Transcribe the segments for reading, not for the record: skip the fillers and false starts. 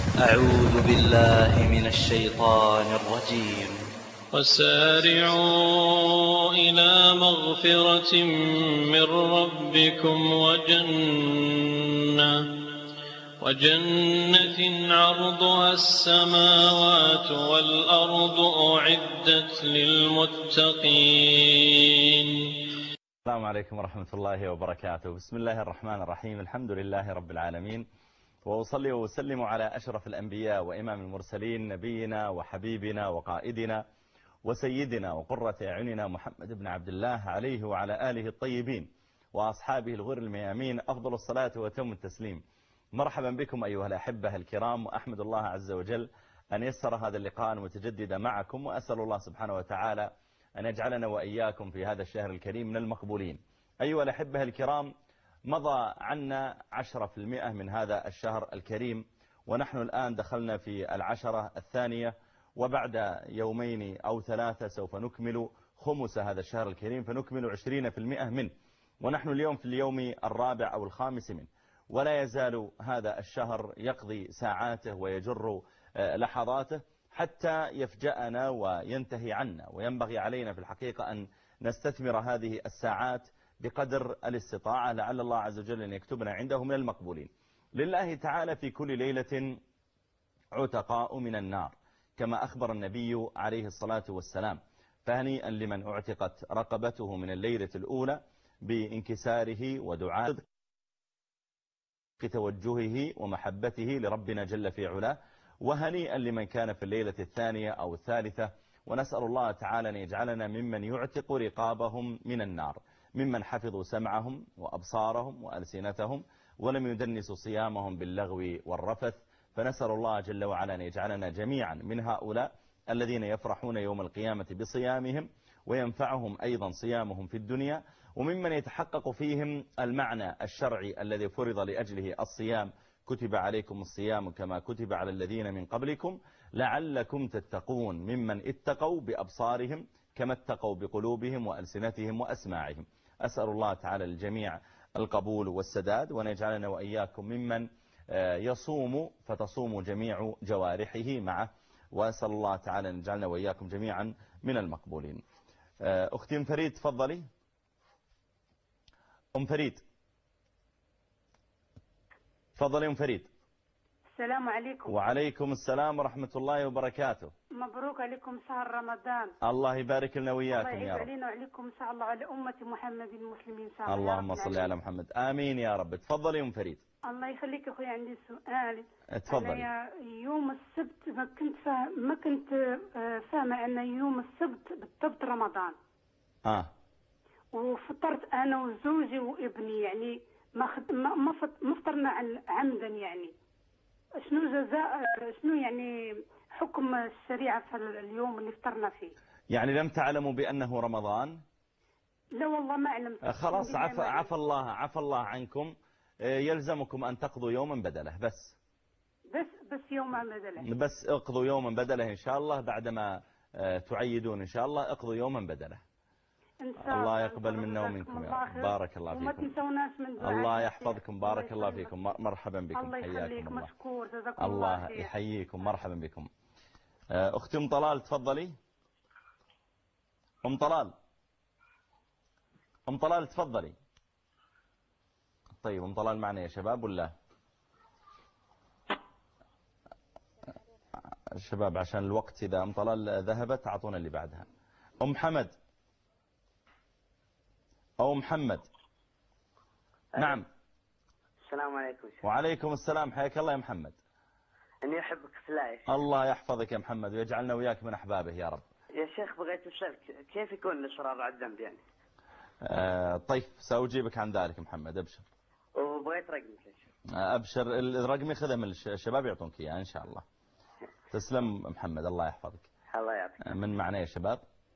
أعوذ بالله من الشيطان الرجيم. وسارعوا إلى مغفرة من ربكم وجنة عرضها السماوات والأرض أعدت للمتقين. السلام عليكم ورحمة الله وبركاته. بسم الله الرحمن الرحيم. الحمد لله رب العالمين، وأصلي وأسلم على أشرف الأنبياء وإمام المرسلين، نبينا وحبيبنا وقائدنا وسيدنا وقرة أعيننا محمد بن عبد الله عليه وعلى آله الطيبين وأصحابه الغر الميامين أفضل الصلاة وتم التسليم. مرحبا بكم أيها الأحبة الكرام، وأحمد الله عز وجل أن يسر هذا اللقاء المتجدد معكم، وأسأل الله سبحانه وتعالى أن يجعلنا وإياكم في هذا الشهر الكريم من المقبولين. أيها الأحبة الكرام، مضى عنا 10% من هذا الشهر الكريم، ونحن الآن دخلنا في 10 الثانية، وبعد يومين أو 3 سوف نكمل خمس هذا الشهر الكريم، فنكمل 20% منه، ونحن اليوم في اليوم الرابع أو الخامس منه. ولا يزال هذا الشهر يقضي ساعاته ويجر لحظاته حتى يفجأنا وينتهي عنا، وينبغي علينا في الحقيقة أن نستثمر هذه الساعات بقدر الاستطاعة، لعل الله عز وجل أن يكتبنا عنده من المقبولين. لله تعالى في كل ليلة عتقاء من النار، كما أخبر النبي عليه الصلاة والسلام، فهنيئا لمن اعتقت رقبته من الليلة الأولى بانكساره ودعاء توجهه ومحبته لربنا جل في علاه، وهنيئا لمن كان في الليلة الثانية أو الثالثة. ونسأل الله تعالى أن يجعلنا ممن يعتق رقابهم من النار، ممن حفظوا سمعهم وأبصارهم وألسنتهم ولم يدنسوا صيامهم باللغو والرفث. فنسأل الله جل وعلا أن يجعلنا جميعا من هؤلاء الذين يفرحون يوم القيامة بصيامهم وينفعهم أيضا صيامهم في الدنيا، وممن يتحقق فيهم المعنى الشرعي الذي فرض لأجله الصيام: كتب عليكم الصيام كما كتب على الذين من قبلكم لعلكم تتقون، ممن اتقوا بأبصارهم كما اتقوا بقلوبهم وألسنتهم وأسماعهم. أسأل الله تعالى للجميع القبول والسداد، ونجعلنا وإياكم ممن يصوم فتصوم جميع جوارحه معه، وأسأل الله تعالى أن يجعلنا وإياكم جميعا من المقبولين. أختي أم فريد تفضلي. أم فريد تفضلي. أم فريد. السلام عليكم. وعليكم السلام ورحمة الله وبركاته. مبروك عليكم شهر رمضان. الله يبارك لنا وإياكم يا رب. الله يعيد علينا وعليكم إن شاء الله على أمة محمد المسلمين إن شاء الله. اللهم صل على محمد. آمين يا رب. تفضلي أم فريد. الله يخليك أخوي، عندي سؤال. تفضلي. أنا يوم السبت ما كنت فاهمة أن يوم السبت بالضبط رمضان. وفطرت أنا وزوجي وابني، يعني ما فطرنا عمدا، يعني شنو جزاء، شنو يعني حكم الشريعة في اليوم اللي فطرنا فيه؟ يعني لم تعلموا بأنه رمضان؟ لا والله ما علمت. خلاص، عفى الله عنكم. يلزمكم أن تقضوا يوما بدله. بس يوما بدله. بس اقضوا يوما بدله إن شاء الله، بعدما تعيدون إن شاء الله اقضوا يوما بدله. إن شاء الله. الله يقبل منا ومنكم يا رب. بارك الله فيكم. وما تنسوناش من دعاء. الله يحفظكم. بارك الله فيكم. مرحبا بكم. الله يخليك. الله. مشكور. جزاكم الله خير. يحييكم. مرحبا بكم. أختي أم طلال تفضلي. أم طلال تفضلي. طيب أم طلال معنا يا شباب ولا الشباب؟ عشان الوقت، إذا أم طلال ذهبت أعطونا اللي بعدها. أم حمد أو محمد. نعم. السلام عليكم. وعليكم السلام. حياك الله يا محمد. أني أحبك في الله. الله يحفظك يا محمد ويجعلنا وياك من أحبابه يا رب. يا شيخ بغيت أسألك كيف يكون الإصرار على الذنب يعني؟ طيب سأجيبك عن ذلك محمد، أبشر. وبغيت رقمك يا شيخ. أبشر، الرقم خذه من الشباب يعطونك إياه إن شاء الله. تسلم محمد، الله يحفظك. الله يعطيك. من معنا يا شباب؟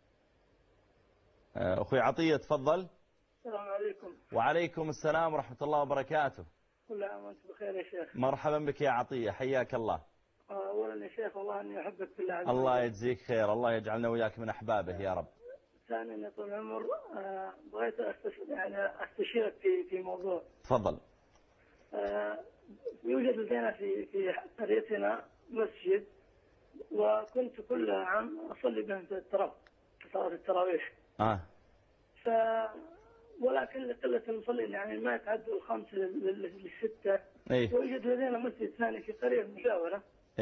أخوي عطية تفضل. السلام عليكم. وعليكم السلام ورحمة الله وبركاته. كل عام وانت بخير يا شيخ. مرحبا بك يا عطية، حياك الله. أولا يا شيخ والله أني أحبك في الله عز وجل. الله يجزيك خير، الله يجعلنا وياك من أحبابه يا رب. ثانيا يا طول العمر، بغيت أستشيرك في موضوع. تفضل. يوجد لدينا في قريتنا مسجد، وكنت كل عام أصلي بهم في صلاة التراويح. ف ولكن لقلة المصلين يعني ما يتعدوا الخمس للستة. ويوجد لدينا مسجد ثاني في قرية مجاورة.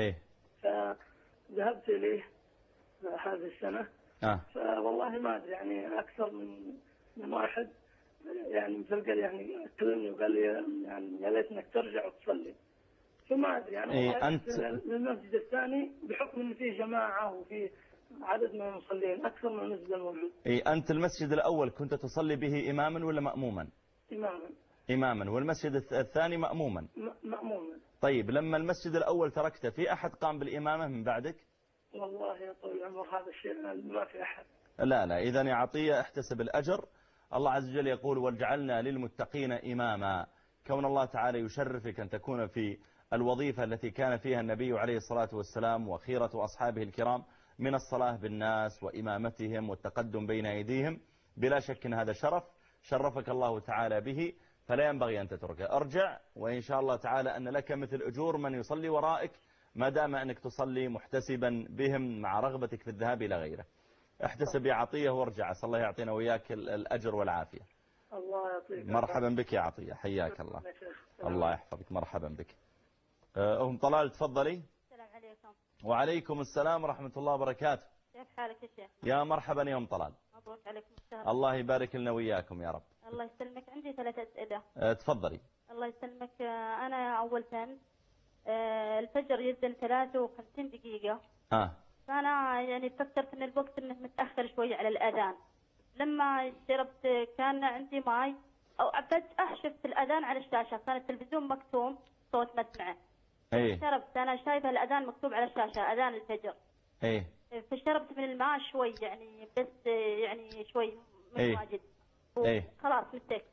فذهبت إليه هذه السنة. فوالله ما أدري يعني أكثر من واحد يعني مثل قال يعني كلمني وقال لي يعني يا ليت انك ترجع وتصلي. فما ادري يعني أنت المسجد الثاني بحكم ان فيه جماعه وفيه عدد من المصلين اكثر من المسجد الموجود. أنت المسجد الأول كنت تصلي به إماما ولا مأموما؟ إماما. والمسجد الثاني مأموما؟ مأموما. طيب لما المسجد الأول تركته في أحد قام بالإمامة من بعدك؟ والله يا طويل العمر هذا الشيء ما في أحد. لا إذن يا عطية احتسب الأجر. الله عز وجل يقول وجعلنا للمتقين إماما. كون الله تعالى يشرفك أن تكون في الوظيفة التي كان فيها النبي عليه الصلاة والسلام وخيرة أصحابه الكرام من الصلاة بالناس وإمامتهم والتقدم بين أيديهم، بلا شك أن هذا شرفك الله تعالى به، فلا ينبغي أن تتركه. ارجع وإن شاء الله تعالى أن لك مثل أجور من يصلي ورائك ما دام أنك تصلي محتسبا بهم مع رغبتك في الذهاب إلى غيره. احتسب يا عطية وارجع، أسأل الله يعطينا وياك الأجر والعافية. الله يعطيك. مرحبا بك يا عطية، حياك الله. الله يحفظك، مرحبا بك. أم طلال تفضلي. السلام عليكم. وعليكم السلام ورحمة الله وبركاته. كيف حالك يا شيخ؟ يا مرحبا يا أم طلال. مبروك عليكم الشهر. الله يبارك لنا وياكم يا رب. الله يسلمك. عندي 3 أسئلة. تفضلي. الله يسلمك. أنا أول فهمت الفجر يذن 53 دقيقة. فأنا يعني فكرت إن الوقت إنه متأخر شوي على الأذان. لما شربت كان عندي ماي أو فجأة شفت الأذان على الشاشة، كان التلفزيون مكتوم صوت ما اسمعه. شربت أنا شايفة الأذان مكتوب على الشاشة أذان الفجر. فشربت من الماء شوي يعني بس يعني شوي مش واجد. خلاص متك.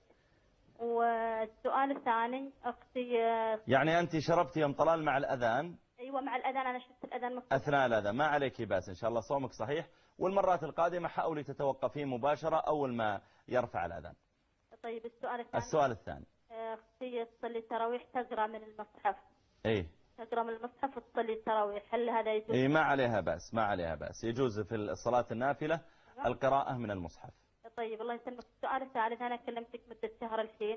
والسؤال الثاني أختي يعني أنت شربت يا أم طلال مع الأذان؟ أيوة مع الأذان، أنا شفت الأذان مكتوب أثناء الأذان. ما عليك بأس إن شاء الله، صومك صحيح. والمرات القادمة حاولي تتوقفين مباشرة أول ما يرفع الأذان. طيب السؤال الثاني أختي تصلي التراويح تقرأ من المصحف. تقرأ من المصحف وتصلي التراويح، هل هذا يجوز؟ ما عليها بأس، ما عليها بأس، يجوز في الصلاة النافلة القراءة من المصحف. طيب الله يسلمك. السؤال الثالث أنا كلمتك مدة شهر الحين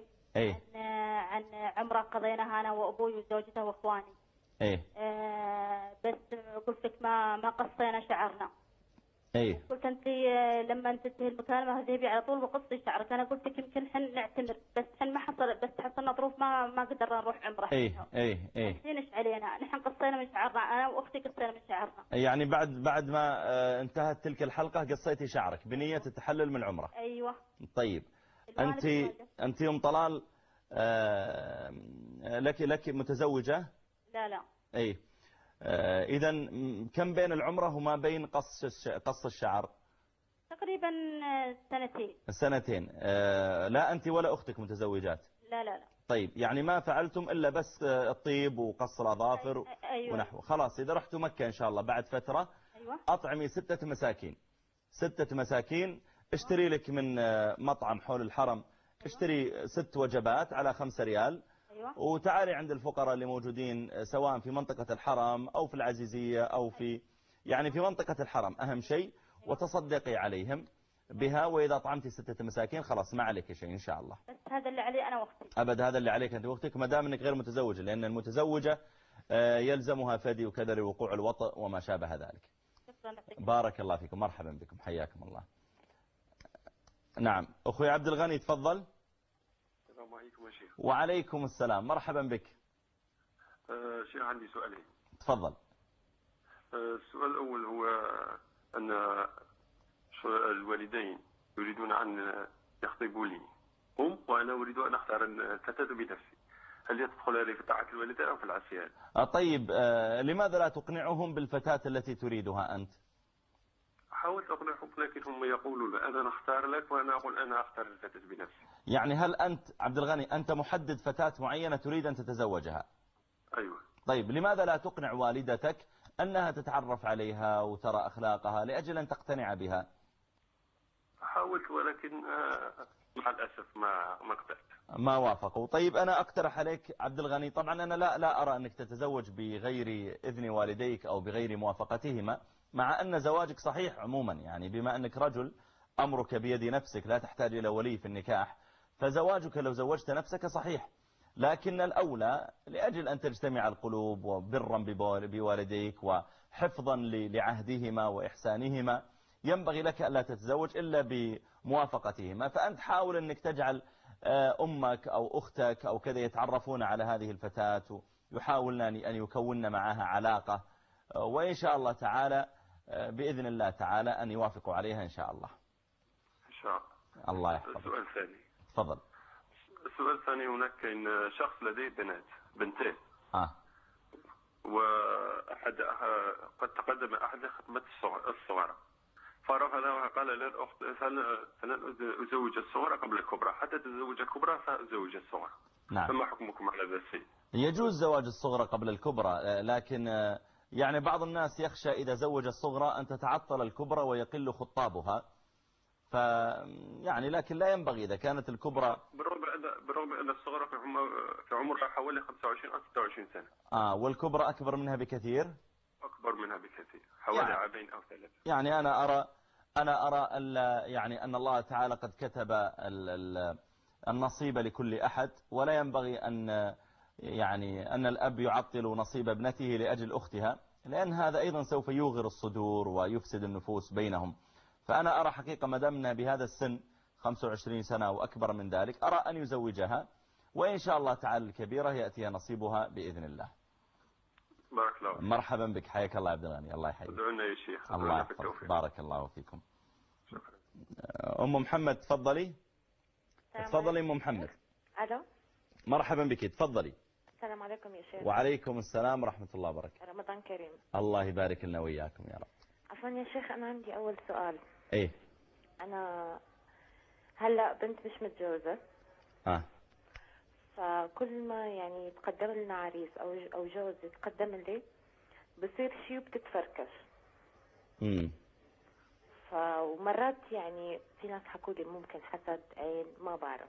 عن عمرة قضيناها أنا وأبوي وزوجته وإخواني. بس قلت لك ما قصينا شعرنا. قلت أنت لما تنتهي المكالمة ذهبي على طول وقصي شعرك. أنا قلت لك يمكن حن نعتمر، بس حن ما حصل، بس حصلنا ظروف ما قدرنا نروح عمرة. ايش علينا؟ نحن قصينا من شعرنا، أنا وأختي قصينا من شعرنا. يعني بعد ما انتهت تلك الحلقة قصيتي شعرك بنية التحلل من العمرة. أيوة. طيب أنت يوم طلال لك متزوجة؟ لا. إذا كم بين العمرة وما بين قص الشعر؟ تقريبا 2 سنتين. لا أنت ولا أختك متزوجات؟ لا. طيب يعني ما فعلتم إلا بس الطيب وقص الأظافر. أيوة. ونحو. خلاص إذا رحتوا مكة إن شاء الله بعد فترة. أيوة. أطعمي 6 مساكين. 6 مساكين. اشتري لك من مطعم حول الحرم. اشتري 6 وجبات على 5 ريال. وتعالي عند الفقراء اللي موجودين سواء في منطقة الحرم أو في العزيزية أو في منطقة الحرم أهم شيء، وتصدقي عليهم بها. وإذا طعمتي 6 مساكين خلاص ما عليك شيء إن شاء الله. بس هذا اللي علي أنا وأختي. أبد هذا اللي عليك أنت وأختك ما دام أنك غير متزوجة، لأن المتزوجة يلزمها فدي وكذا لوقوع الوطء وما شابه ذلك. بارك الله فيكم، مرحبا بكم، حياكم الله. نعم أخوي عبد الغني تفضل. السلام عليكم يا شيخ. وعليكم السلام، مرحبا بك. شيخ عندي سؤالين. تفضل. السؤال الأول هو أن الوالدين يريدون أن يخطبوا لي وأنا أريد أن أختار الفتاة بنفسي، هل يدخل هذه في طاعة الوالدين أو في العصيان؟ طيب لماذا لا تقنعهم بالفتاة التي تريدها أنت؟ حاولت أقنعهم لكن هم يقولون أنا نختار لك وأنا أقول أنا أختار الفتاة بنفسي. يعني هل أنت عبد الغني أنت محدد فتاة معينة تريد أن تتزوجها؟ أيوة. طيب لماذا لا تقنع والدتك أنها تتعرف عليها وترى أخلاقها لأجل أن تقتنع بها؟ حاولت ولكن مع الأسف ما قدرت. ما وافقوا. طيب أنا أقترح عليك عبد الغني، طبعا أنا لا أرى أنك تتزوج بغير إذن والديك أو بغير موافقتهما، مع أن زواجك صحيح عموما، يعني بما أنك رجل أمرك بيد نفسك لا تحتاج إلى ولي في النكاح، فزواجك لو زوجت نفسك صحيح، لكن الأولى لأجل أن تجتمع القلوب وبرا بوالديك وحفظا لعهدهما وإحسانهما ينبغي لك ألا تتزوج إلا بموافقتهما. فأنت حاول أنك تجعل أمك أو أختك أو كذا يتعرفون على هذه الفتاة ويحاولن أن يكون معها علاقة، وإن شاء الله تعالى بإذن الله تعالى أن يوافقوا عليها إن شاء الله. إن شاء الله. الله يحفظك. السؤال الثاني. تفضل. السؤال الثاني، هناك كاين شخص لديه بنتين. قد تقدم أحد لخطبة الصغرى، فرفض وقال للأخت فلن أزوج الصغرى قبل الكبرى، حتى تزوج الكبرى فأزوج الصغرى. نعم. فما حكمكم على هذا الشيء؟ يجوز زواج الصغرى قبل الكبرى، لكن يعني بعض الناس يخشى إذا زوج الصغرى أن تتعطل الكبرى ويقل خطابها، يعني لكن لا ينبغي إذا كانت الكبرى بالرغم أن الصغرى في عمرها حوالي 25 أو 26 سنة. والكبرى أكبر منها بكثير. أكبر منها بكثير، حوالي عامين أو 3. يعني أنا أرى يعني أن الله تعالى قد كتب النصيب لكل أحد، ولا ينبغي أن الأب يعطل نصيب ابنته لأجل أختها، لأن هذا أيضا سوف يوغر الصدور ويفسد النفوس بينهم. فأنا أرى حقيقة مدامنا بهذا السن 25 سنة وأكبر من ذلك، أرى أن يزوجها، وإن شاء الله تعالى الكبيرة يأتيها نصيبها بإذن الله. بارك الله. مرحبا بك، حياك الله عبد الغني. الله يحييك. ادعونا يا شيخ. الله يحفظك. بارك الله فيكم. شكرا. أم محمد تفضلي. تفضلي أم محمد. ألو. مرحبا بك، تفضلي. السلام عليكم يا شيخ. وعليكم السلام ورحمة الله وبركاته. رمضان كريم. الله يبارك لنا وإياكم يا رب. عفوا يا شيخ، أنا عندي أول سؤال. إيه. أنا هلأ بنت مش متجوزة. فكل ما يعني يتقدم لنا عريس أو جوز يتقدم لي بصير شيء وبتتفركش. ومرات يعني في ناس حكوا لي ممكن حسد عين، ما بعرف.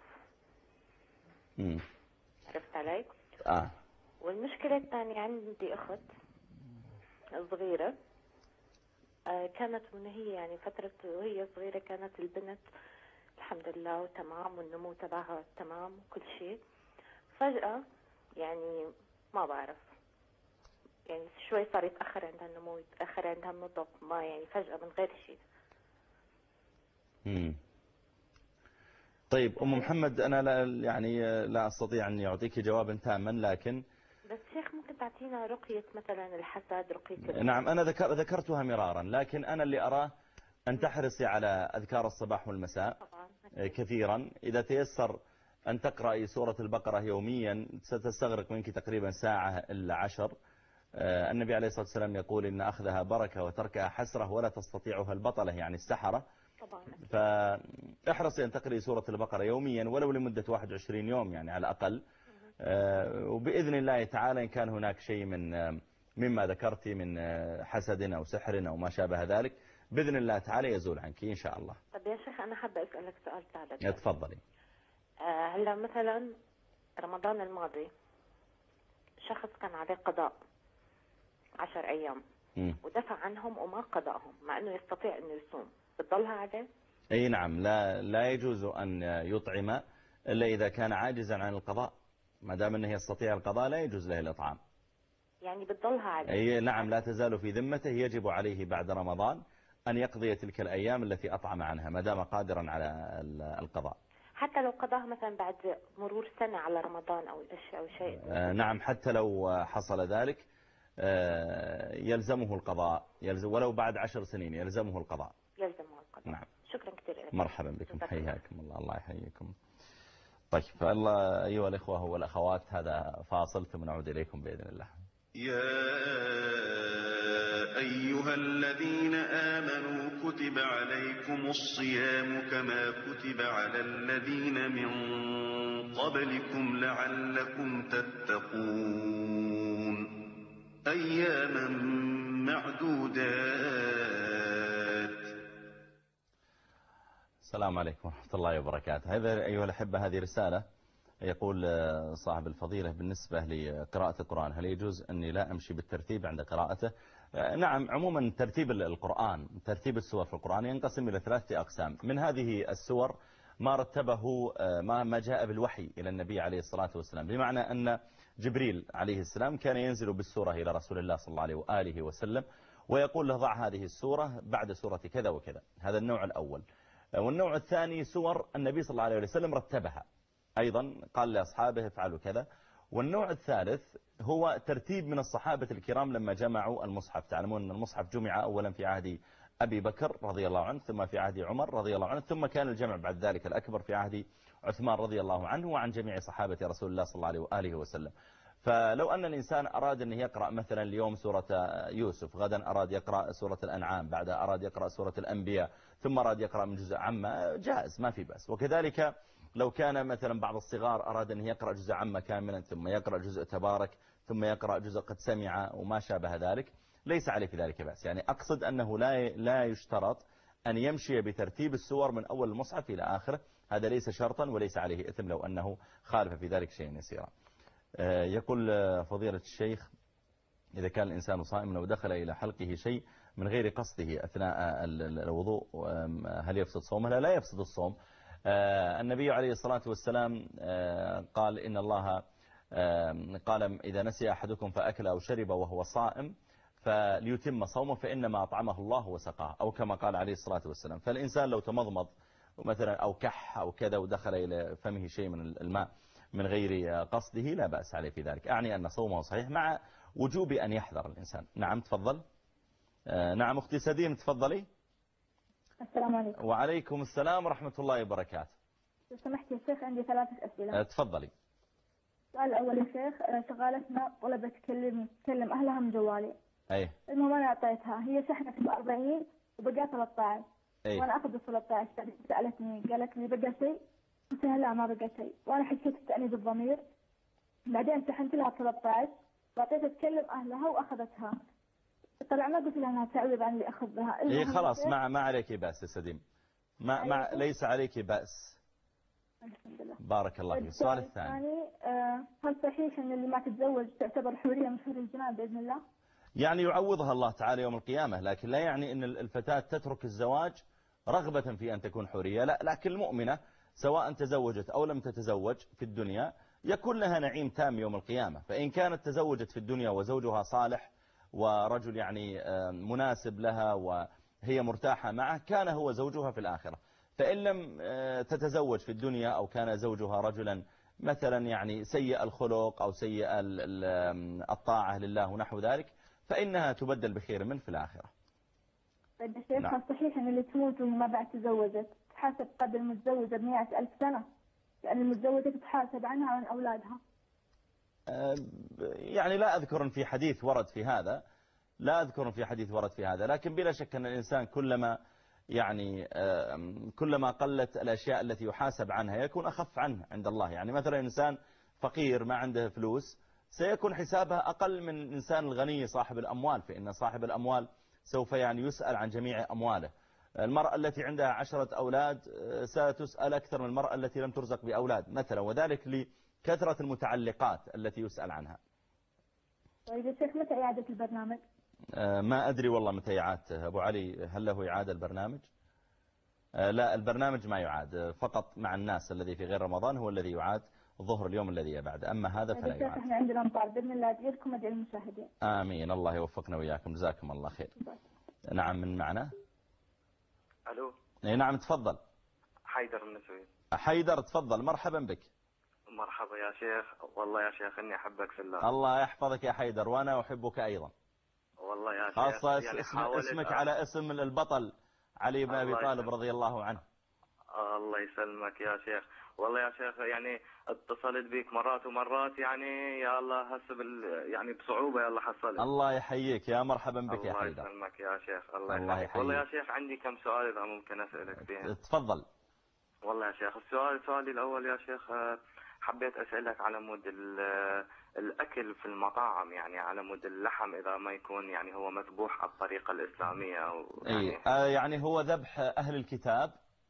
عرفت علي؟ والمشكلة الثانية، عندي أخت صغيرة، كانت من هي يعني فترة وهي صغيرة كانت البنت الحمد لله وتمام، والنمو تبعها تمام وكل شيء. فجأة يعني ما بعرف، يعني شوي صار يتأخر عندها النمو، يتأخر عندها النضج، ما يعني فجأة من غير شيء. طيب أم محمد، أنا لا أستطيع أن يعطيك جوابا تاما، لكن بس شيخ ممكن تعطينا رقية مثلا الحسد، رقية نعم أنا ذكرتها مرارا، لكن أنا اللي أراه أن تحرصي على أذكار الصباح والمساء طبعا كثيرا. إذا تيسر أن تقرأي سورة البقرة يوميا ستستغرق منك تقريبا ساعة إلا 10. النبي عليه الصلاة والسلام يقول إن أخذها بركة وتركها حسرة ولا تستطيعها البطلة، يعني السحرة. فاحرصي أن تقرأي سورة البقرة يوميا ولو لمدة 21 يوم يعني على الأقل. وبإذن الله تعالى إن كان هناك شيء مما ذكرتي من حسد أو سحر أو ما شابه ذلك، بإذن الله تعالى يزول عنك إن شاء الله. طب يا شيخ أنا حابة أسألك سؤال ثالث. تفضلي. هلا مثلا رمضان الماضي شخص كان عليه قضاء 10 أيام ودفع عنهم وما قضاهم، مع أنه يستطيع أنه يصوم، بتضلها عليه؟ أي نعم، لا يجوز أن يطعم إلا إذا كان عاجزا عن القضاء. ما دام أنه يستطيع القضاء لا يجوز له الإطعام. يعني بتضلها عليه؟ أي نعم، لا تزال في ذمته. يجب عليه بعد رمضان أن يقضي تلك الأيام التي أطعم عنها ما دام قادرا على القضاء. حتى لو قضاها مثلا بعد مرور سنة على رمضان أو شيء؟ نعم، حتى لو حصل ذلك يلزمه القضاء، ولو بعد 10 سنين يلزمه القضاء. يلزمه القضاء. نعم. شكرا كثير لك. مرحبا بكم، حياكم الله. الله يحييكم. طيب فالله أيها الإخوة والأخوات، هذا فاصل ثم نعود إليكم بإذن الله. يا أيها الذين آمنوا كتب عليكم الصيام كما كتب على الذين من قبلكم لعلكم تتقون أياما معدودات. السلام عليكم ورحمة الله وبركاته. هذا أيها الأحبة هذه رسالة، يقول صاحب الفضيلة بالنسبة لقراءة القرآن هل يجوز أني لا أمشي بالترتيب عند قراءته؟ نعم، عموما ترتيب القرآن، ترتيب السور في القرآن ينقسم إلى 3 أقسام. من هذه السور ما رتبه ما جاء بالوحي إلى النبي عليه الصلاة والسلام، بمعنى أن جبريل عليه السلام كان ينزل بالسورة إلى رسول الله صلى الله عليه وآله وسلم ويقول له ضع هذه السورة بعد سورة كذا وكذا. هذا النوع الأول. والنوع الثاني سور النبي صلى الله عليه وسلم رتبها أيضا، قال لأصحابه افعلوا كذا. والنوع الثالث هو ترتيب من الصحابة الكرام لما جمعوا المصحف. تعلمون أن المصحف جمع أولا في عهد أبي بكر رضي الله عنه، ثم في عهد عمر رضي الله عنه، ثم كان الجمع بعد ذلك الأكبر في عهد عثمان رضي الله عنه وعن جميع صحابة رسول الله صلى الله عليه وآله وسلم. فلو أن الإنسان أراد أن يقرأ مثلا اليوم سورة يوسف، غدا أراد يقرأ سورة الأنعام، بعدها أراد يقرأ سورة الأنبياء، ثم أراد يقرأ من جزء عامة، جائز ما في بأس. وكذلك لو كان مثلا بعض الصغار أراد أن يقرأ جزء عامة كاملا، ثم يقرأ جزء تبارك، ثم يقرأ جزء قد سمع وما شابه ذلك، ليس عليه في ذلك بأس. يعني أقصد أنه لا يشترط أن يمشي بترتيب السور من أول المصحف إلى آخره، هذا ليس شرطا وليس عليه إثم لو أنه خالف في ذلك شيء يسيرا. يقول فضيلة الشيخ إذا كان الإنسان صائما ودخل إلى حلقه شيء من غير قصده أثناء الوضوء هل يفسد صومه؟ لا يفسد الصوم. النبي عليه الصلاة والسلام قال إن الله قال إذا نسي أحدكم فأكل أو شرب وهو صائم فليتم صومه فإنما أطعمه الله وسقاه، أو كما قال عليه الصلاة والسلام. فالإنسان لو تمضمض مثلا أو كح أو كذا ودخل إلى فمه شيء من الماء من غير قصده لا بأس عليه في ذلك، أعني أن صومه صحيح مع وجوب أن يحذر الإنسان. نعم تفضل. نعم أختي سديم تفضلي. السلام عليكم. وعليكم السلام ورحمة الله وبركاته. لو سمحت يا شيخ عندي 3 أسئلة. تفضلي. السؤال الأول يا شيخ، شغالتنا طلبت تكلم أهلها من جوالي. أي. المهم أنا أعطيتها، هي شحنت ب40 وبقى 13. أي. وأنا أخذ 13. سألتني قالت لي بقى شيء؟ قلت لها لا ما بقى شيء، وأنا حسيت بتأنيب الضمير. بعدين شحنت لها 13 وأعطيتها تكلم أهلها وأخذتها. طلع ما قلت لها أنها تعوض عن اللي أخذها. إيه خلاص ما عليك بأس يا سديم، ما ليس عليك بأس. الحمد لله. بارك الله فيك. السؤال الثاني، هل صحيح أن اللي ما تتزوج تعتبر حورية من حور الجنان بإذن الله؟ يعني يعوضها الله تعالى يوم القيامة، لكن لا يعني أن الفتاة تترك الزواج رغبة في أن تكون حورية، لا. لكن المؤمنة سواء تزوجت أو لم تتزوج في الدنيا يكون لها نعيم تام يوم القيامة. فإن كانت تزوجت في الدنيا وزوجها صالح ورجل يعني مناسب لها وهي مرتاحة معه كان هو زوجها في الآخرة. فإن لم تتزوج في الدنيا أو كان زوجها رجلا مثلا يعني سيء الخلق أو سيء الطاعة لله ونحو ذلك فإنها تبدل بخير منه في الآخرة. طيب يا شيخ، صحيح أن اللي تموت وما بعد تزوجت تحاسب قبل المتزوجة ب100,000 سنة، لأن المتزوجة تتحاسب عنها وعن أولادها؟ يعني لا أذكر في حديث ورد في هذا، لكن بلا شك أن الإنسان كلما قلت الأشياء التي يحاسب عنها يكون أخف عنه عند الله. يعني مثلا إنسان فقير ما عنده فلوس سيكون حسابها أقل من الإنسان الغني صاحب الأموال، فإن صاحب الأموال سوف يسأل عن جميع أمواله. المرأة التي عندها 10 أولاد ستسأل أكثر من المرأة التي لم ترزق بأولاد مثلا، وذلك لكثرة المتعلقات التي يسأل عنها. طيب يا شيخ، متى إعادة البرنامج؟ ما أدري والله متى إعادته. أبو علي هل له إعادة البرنامج؟ لا، البرنامج ما يعاد، فقط مع الناس الذي في غير رمضان هو الذي يعاد ظهر اليوم الذي بعد، أما هذا فلا يعاد. احنا عندنا مطار بإذن الله أدعيكم أدعي المشاهدين. آمين، الله يوفقنا وإياكم، جزاكم الله خير. نعم، من معنا؟ ألو. نعم تفضل. حيدر من السويد. حيدر تفضل، مرحبا بك. مرحبا يا شيخ، والله يا شيخ إني أحبك في الله. الله يحفظك يا حيدر، وأنا أحبك أيضا. والله يا شيخ خاصة يعني اسمك على اسم البطل علي بن أبي طالب رضي الله عنه. الله يسلمك يا شيخ. والله يا شيخ يعني اتصلت بك مرات ومرات، يعني يا الله هسه يعني بصعوبة يلا حصلت. الله يحييك، يا مرحبا بك يا حيدر. الله يسلمك يا شيخ، الله يحييك. والله يا شيخ عندي كم سؤال إذا ممكن أسألك فيها. تفضل. والله يا شيخ سؤالي الأول يا شيخ، حبيت أسألك على مود الأكل في المطاعم، يعني على مود اللحم إذا ما يكون يعني هو مذبوح على الطريقة الإسلامية أو يعني هو ذبح أهل الكتاب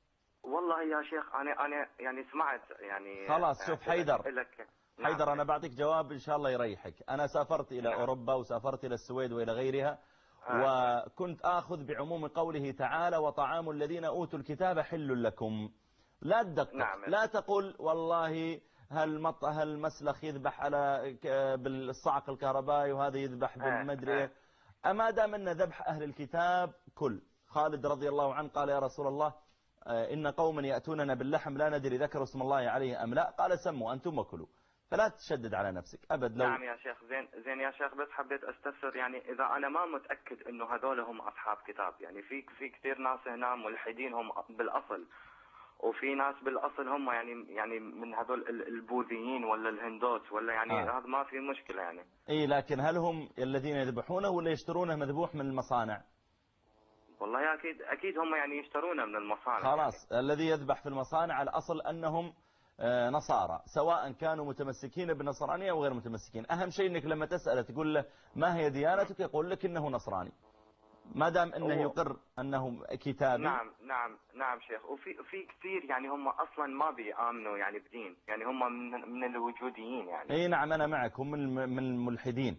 والله يا شيخ أنا يعني سمعت يعني خلاص شوف حيدر، حيدر أنا بعطيك جواب إن شاء الله يريحك. أنا سافرت إلى أوروبا وسافرت إلى السويد وإلى غيرها، وكنت آخذ بعموم قوله تعالى وطعام الذين أوتوا الكتاب حل لكم. لا تدقق، لا تقول والله هالمسلخ يذبح على بالصعق الكهربائي وهذا يذبح بالمدري. أما دام أن ذبح أهل الكتاب كل. خالد رضي الله عنه قال يا رسول الله إن قوما يأتوننا باللحم لا ندري ذكروا اسم الله عليه أم لا، قال سموا أنتم وكلوا. فلا تشدد على نفسك أبد. لو نعم يا شيخ. زين يا شيخ، بس حبيت أستفسر يعني إذا أنا ما متأكد إنه هذول هم أصحاب كتاب، يعني في كثير ناس هنا ملحدين هم بالأصل، وفي ناس بالأصل هم يعني من هذول البوذيين ولا الهندوس ولا يعني هذا ما في مشكلة يعني. إيه لكن هل هم الذين يذبحونه ولا يشترونه مذبوح من المصانع؟ والله أكيد هم يعني يشترونه من المصانع. خلاص يعني. الذي يذبح في المصانع على الأصل أنهم نصارى، سواء كانوا متمسكين بالنصرانية أو غير متمسكين. أهم شيء أنك لما تسأله تقول له ما هي ديانتك يقول لك إنه نصراني، ما دام أنه يقر أنه كتابي. نعم شيخ. وفي كثير يعني هم أصلا ما بيآمنوا يعني بدين، يعني هم من الوجوديين يعني. أي نعم أنا معك، هم من الملحدين،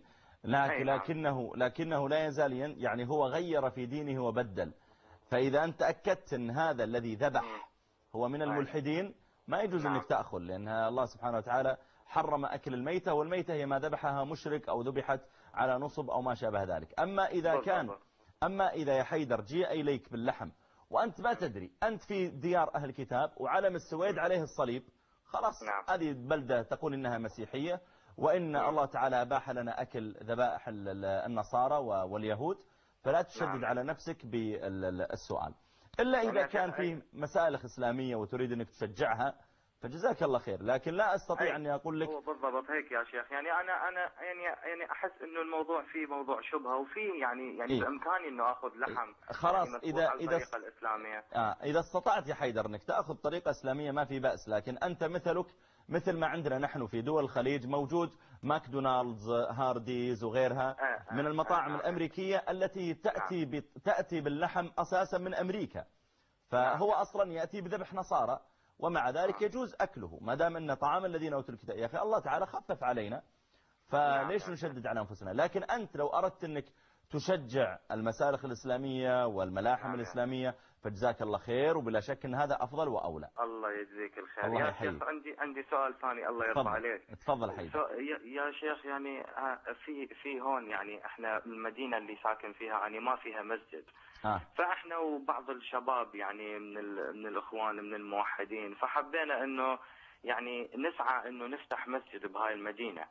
لكنه لا يزال يعني هو غير في دينه وبدل. فإذا أنت أكدت أن هذا الذي ذبح هو من الملحدين ما يجوز أنك تأخذ، لأن الله سبحانه وتعالى حرم أكل الميتة، والميتة هي ما ذبحها مشرك أو ذبحت على نصب أو ما شابه ذلك. أما إذا يا حيدر جيء إليك باللحم وأنت ما تدري، أنت في ديار أهل الكتاب وعلم السويد عليه الصليب، خلاص هذه بلدة تقول إنها مسيحية وإن الله تعالى أباح لنا أكل ذبائح النصارى واليهود، فلا تشدد على نفسك بالسؤال. إلا إذا كان في مسالخ إسلامية وتريد أنك تشجعها فجزاك الله خير، لكن لا أستطيع أني أقول لك. هو بالضبط هيك يا شيخ، يعني أنا يعني أحس إنه الموضوع فيه موضوع شبهة، وفي يعني بإمكاني إنه أخذ لحم خلاص يعني الطريقة الإسلامية. إذا استطعت يا حيدر أنك تأخذ طريقة إسلامية ما في بأس، لكن أنت مثل ما عندنا نحن في دول الخليج موجود ماكدونالدز هارديز وغيرها من المطاعم الأمريكية التي تأتي باللحم أساسا من أمريكا، فهو أصلا يأتي بذبح نصارى، ومع ذلك يجوز أكله ما دام أن طعام الذين أوتوا الكتاب. يا أخي الله تعالى خفف علينا، فليش نشدد على أنفسنا؟ لكن أنت لو أردت أنك تشجع المسالخ الإسلامية والملاحم الإسلامية فجزاك الله خير، وبلا شك أن هذا أفضل وأولى. الله يجزيك الخير. يا شيخ عندي سؤال ثاني الله يرضى عليك. تفضل حبيبي. يا شيخ يعني في هون يعني احنا المدينة اللي ساكن فيها يعني ما فيها مسجد. فاحنا وبعض الشباب يعني من الإخوان من الموحدين فحبينا انه يعني نسعى انه نفتح مسجد بهاي المدينة.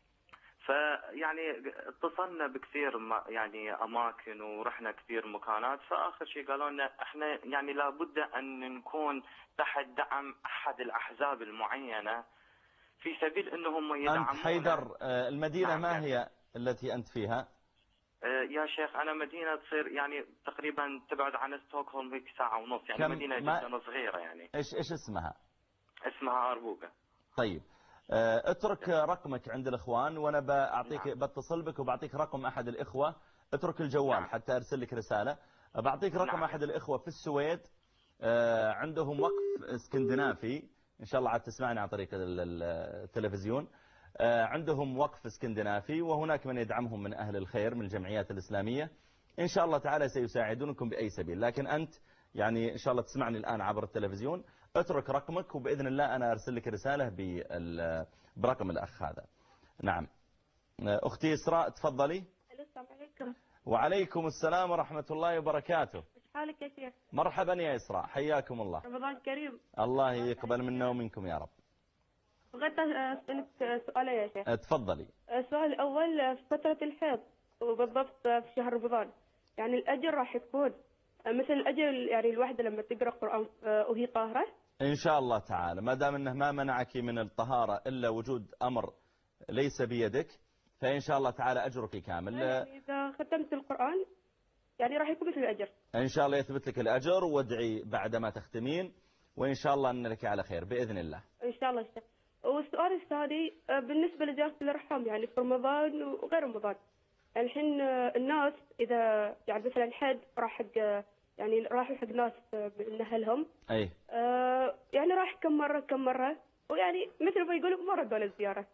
فيعني اتصلنا بكثير يعني أماكن ورحنا كثير مكانات، فآخر شيء قالوا لنا احنا يعني لابد أن نكون تحت دعم أحد الأحزاب المعينة في سبيل أنهم يدعمون. أنت حيدر المدينة ما هي التي أنت فيها؟ يا شيخ أنا مدينة تصير يعني تقريبا تبعد عن ستوكهولم هيك ساعة ونص، يعني مدينة جدا صغيرة يعني. إيش اسمها؟ اسمها أربوكة. طيب اترك رقمك عند الإخوان وأنا بتصل بك وبعطيك رقم أحد الإخوة. اترك الجوال حتى أرسل لك رسالة. بعطيك رقم أحد الإخوة في السويد، عندهم وقف اسكندنافي، إن شاء الله عاد تسمعني عن طريق التلفزيون. عندهم وقف اسكندنافي وهناك من يدعمهم من أهل الخير من الجمعيات الإسلامية، إن شاء الله تعالى سيساعدونكم بأي سبيل. لكن أنت يعني إن شاء الله تسمعني الآن عبر التلفزيون، اترك رقمك وبإذن الله أنا أرسل لك رسالة برقم الأخ هذا. نعم أختي إسراء تفضلي. السلام عليكم. وعليكم السلام ورحمة الله وبركاته. كيف حالك يا شيخ؟ مرحبا يا إسراء، حياكم الله. رمضان كريم. الله يقبل منا ومنكم يا رب. بغيت أسألك سؤالين يا شيخ. تفضلي. السؤال الأول، في فترة الحيض وبالضبط في شهر رمضان يعني الأجر راح يكون مثل الأجر يعني الواحدة لما تقرأ قرآن وهي طاهرة؟ إن شاء الله تعالى، ما دام أنه ما منعك من الطهارة إلا وجود أمر ليس بيدك فإن شاء الله تعالى أجرك كامل. يعني إذا ختمت القرآن يعني راح يكون مثل الأجر. إن شاء الله يثبت لك الأجر، وادعي بعدما تختمين وإن شاء الله أن لك على خير بإذن الله. إن شاء الله. والسؤال الثاني بالنسبة لزيارة الأرحام يعني في رمضان وغير رمضان، الحين الناس إذا يعني مثلا حد راح حق يعني راحوا حق ناس من أهلهم. أي. يعني راح كم مرة ويعني مثل ما يقولوا ما ردوا للزيارة.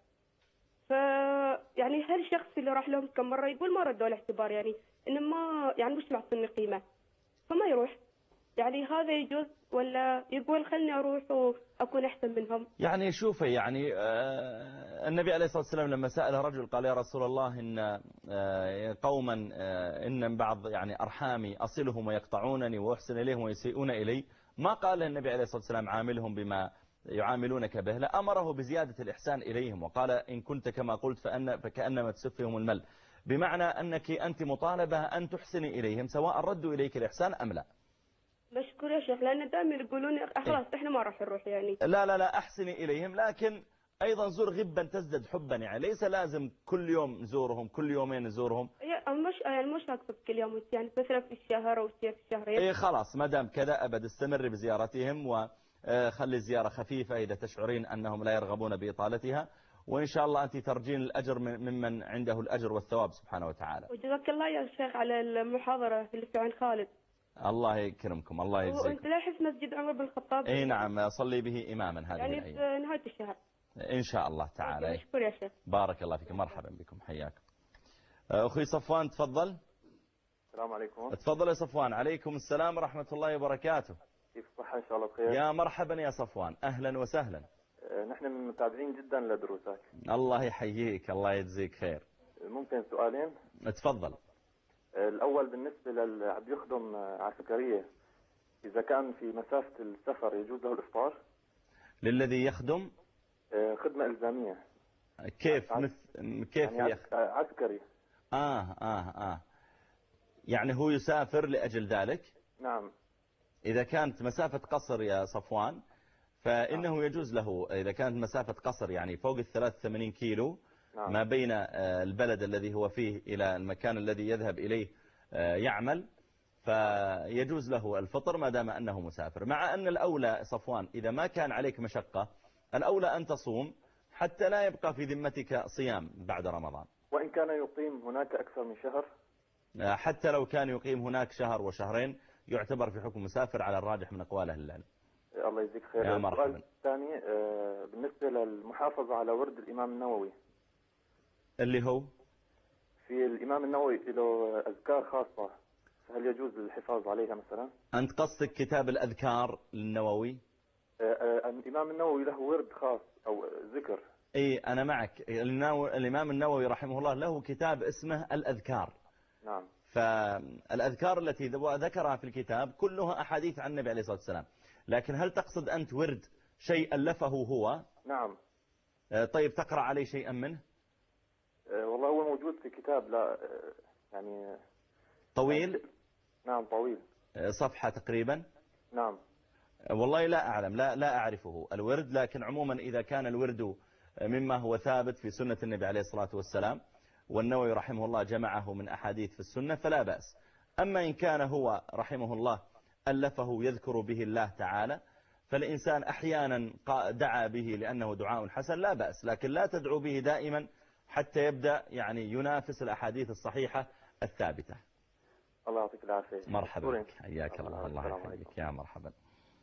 يعني هل الشخص اللي راح لهم كم مرة يقول ما ردوا الاعتبار، يعني إنه ما يعني مش معطيني قيمة فما يروح، يعني هذا يجوز ولا يقول خلني أروح وأكون أحسن منهم؟ يعني شوفي، يعني النبي عليه الصلاة والسلام لما سأل رجل قال يا رسول الله إن قوما إن بعض يعني أرحامي أصلهم ويقطعونني وأحسن إليهم ويسيئون إلي، ما قال النبي عليه الصلاة والسلام عاملهم بما يعاملونك به، لا، أمره بزيادة الإحسان إليهم وقال إن كنت كما قلت فكأنما تسفهم المل، بمعنى أنك أنت مطالبة أن تحسني إليهم سواء ردوا إليك الإحسان أم لا. مشكور يا شيخ، لأن دائما يقولون خلاص إحنا ما راح نروح يعني. لا أحسني إليهم، لكن أيضا زور غبا تزدد حبا، يعني ليس لازم كل يوم نزورهم، كل يومين نزورهم. مش أقصد كل يوم، يعني مثلا في الشهر أو في الشهرين. إيه خلاص، ما دام كذا أبد استمر بزيارتهم وخلي الزيارة خفيفة إذا تشعرين أنهم لا يرغبون بإطالتها، وإن شاء الله أنت ترجين الأجر ممن عنده الأجر والثواب سبحانه وتعالى. وجزاك الله يا شيخ على المحاضرة اللي في عين خالد. الله يكرمكم، الله يجزيكم. وانت لاحظ مسجد عمر بن الخطاب. اي نعم، صلي به إماما هذه يعني الأيام. في نهاية الشهر إن شاء الله تعالى. مشكور يا شيخ. بارك الله فيكم، مرحبا بكم، حياكم. أخي صفوان تفضل. السلام عليكم. تفضل يا صفوان. عليكم السلام ورحمة الله وبركاته. كيف الصحة؟ إن شاء الله بخير. يا مرحبا يا صفوان، أهلا وسهلا. نحن من المتابعين جدا لدروسك. الله يحييك، الله يجزيك خير. ممكن سؤالين؟ تفضل. الأول بالنسبة للي عم يخدم عسكرية، إذا كان في مسافة السفر يجوز له الإفطار؟ للذي يخدم خدمة إلزامية. كيف كيف يعني عسكري. يعني هو يسافر لأجل ذلك؟ نعم. إذا كانت مسافة قصر يا صفوان فإنه يجوز له، إذا كانت مسافة قصر يعني فوق 83 كيلو ما بين البلد الذي هو فيه إلى المكان الذي يذهب إليه يعمل، فيجوز له الفطر ما دام أنه مسافر. مع أن الأولى صفوان إذا ما كان عليك مشقة الأولى أن تصوم حتى لا يبقى في ذمتك صيام بعد رمضان. وإن كان يقيم هناك أكثر من شهر؟ حتى لو كان يقيم هناك شهر وشهرين يعتبر في حكم مسافر على الراجح من أقوال أهل العلم. الله يجزيك خير. يا مرحبا. الثاني بالنسبة للمحافظة على ورد الإمام النووي، اللي هو في الإمام النووي له أذكار خاصة، هل يجوز الحفاظ عليها مثلا؟ أنت قصدك كتاب الأذكار للنووي؟ الإمام النووي له ورد خاص أو ذكر. اي أنا معك. الإمام النووي رحمه الله له كتاب اسمه الأذكار. نعم. فالأذكار التي ذكرها في الكتاب كلها أحاديث عن النبي عليه الصلاة والسلام، لكن هل تقصد أنت ورد شيء ألفه هو؟ نعم. طيب تقرأ عليه شيئا منه؟ والله هو موجود في كتاب، لا يعني طويل؟ نعم طويل. صفحة تقريبا؟ نعم. والله لا أعلم، لا أعرفه الورد، لكن عموما إذا كان الورد مما هو ثابت في سنة النبي عليه الصلاة والسلام والنووي رحمه الله جمعه من أحاديث في السنة فلا بأس. أما إن كان هو رحمه الله ألفه يذكر به الله تعالى فالإنسان أحيانا دعا به لأنه دعاء حسن لا بأس، لكن لا تدعو به دائما حتى يبدأ يعني ينافس الأحاديث الصحيحة الثابتة. الله يعطيك العافية. مرحبا بك، حياك الله. الله يحييك. يا مرحبا.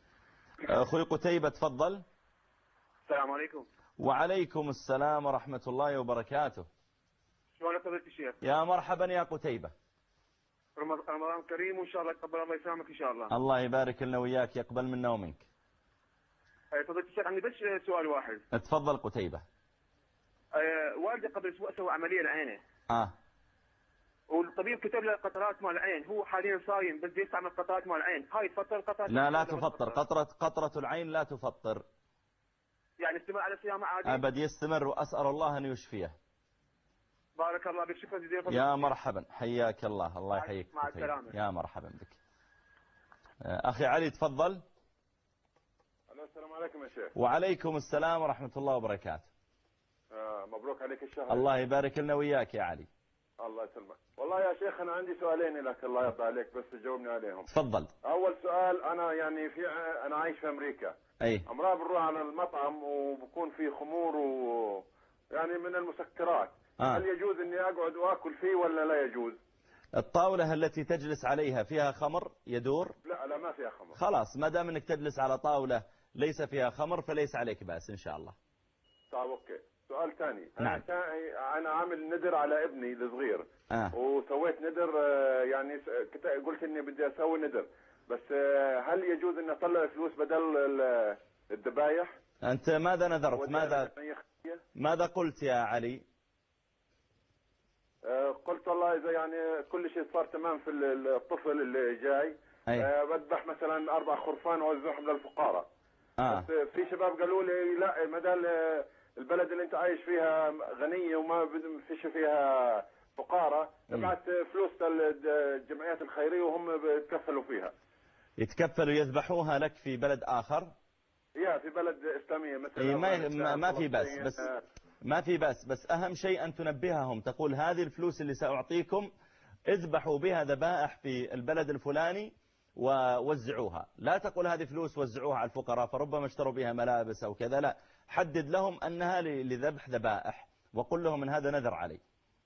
أخوي قتيبة تفضل. السلام عليكم. وعليكم السلام ورحمة الله وبركاته. شلونك فضيلة الشيخ؟ يا مرحبا يا قتيبة. رمضان كريم وإن شاء الله يقبل الله يسلمك إن شاء الله. الله يبارك لنا وياك، يقبل منا ومنك. فضيلة الشيخ عندي بس سؤال واحد. تفضل قتيبة. والدي قبل أسبوع سوى عملية لعينه. والطبيب كتب له قطرات مال العين، هو حاليا صايم بس يستعمل قطرات مال العين، هاي تفطر قطرات؟ لا تفطر، قطرة العين لا تفطر. يعني استمر على صيام عادي؟ أبد يستمر، وأسأل الله أن يشفيه. بارك الله بك، شكرا جزيلا. يا مرحبا، حياك الله. الله يحييك. مع السلامة. يا مرحبا بك. أخي علي تفضل. السلام عليكم يا شيخ. وعليكم السلام ورحمة الله وبركاته. مبروك عليك الشهر. الله يبارك لنا وياك يا علي. الله يسلمك. والله يا شيخ أنا عندي سؤالين لك، الله يرضى عليك بس تجاوبني عليهم. تفضل. أول سؤال، أنا يعني أنا عايش في أمريكا. أمرأة بنروح على المطعم وبكون في خمور يعني من المسكرات. هل يجوز إني أقعد وأكل فيه ولا لا يجوز؟ الطاولة التي تجلس عليها فيها خمر يدور؟ لا ما فيها خمر. خلاص ما دام انك تجلس على طاولة ليس فيها خمر فليس عليك بأس إن شاء الله. طيب أوكي. سؤال ثاني. نعم. أنا عامل ندر على ابني الصغير وسويت ندر، يعني قلت إني بدي أسوي ندر، بس هل يجوز إني أطلع فلوس بدل الذبايح؟ أنت ماذا نذرت؟ ماذا قلت يا علي؟ قلت والله إذا يعني كل شيء صار تمام في الطفل اللي جاي بذبح مثلا 4 خرفان وأوزعهم للفقراء. بس في شباب قالوا لي لا، ما دام البلد اللي أنت عايش فيها غنية وما فيش فيها فقراء، ابعت فلوس للجمعيات الخيرية وهم بيتكفلوا فيها. يتكفلوا يذبحوها لك في بلد آخر؟ في بلد إسلامية مثلا. ما في بأس بس أهم شيء أن تنبههم، تقول هذه الفلوس اللي سأعطيكم اذبحوا بها ذبائح في البلد الفلاني ووزعوها. لا تقول هذه فلوس وزعوها على الفقراء فربما اشتروا بها ملابس أو كذا، لا، حدد لهم أنها لذبح ذبائح وقل لهم أن هذا نذر علي.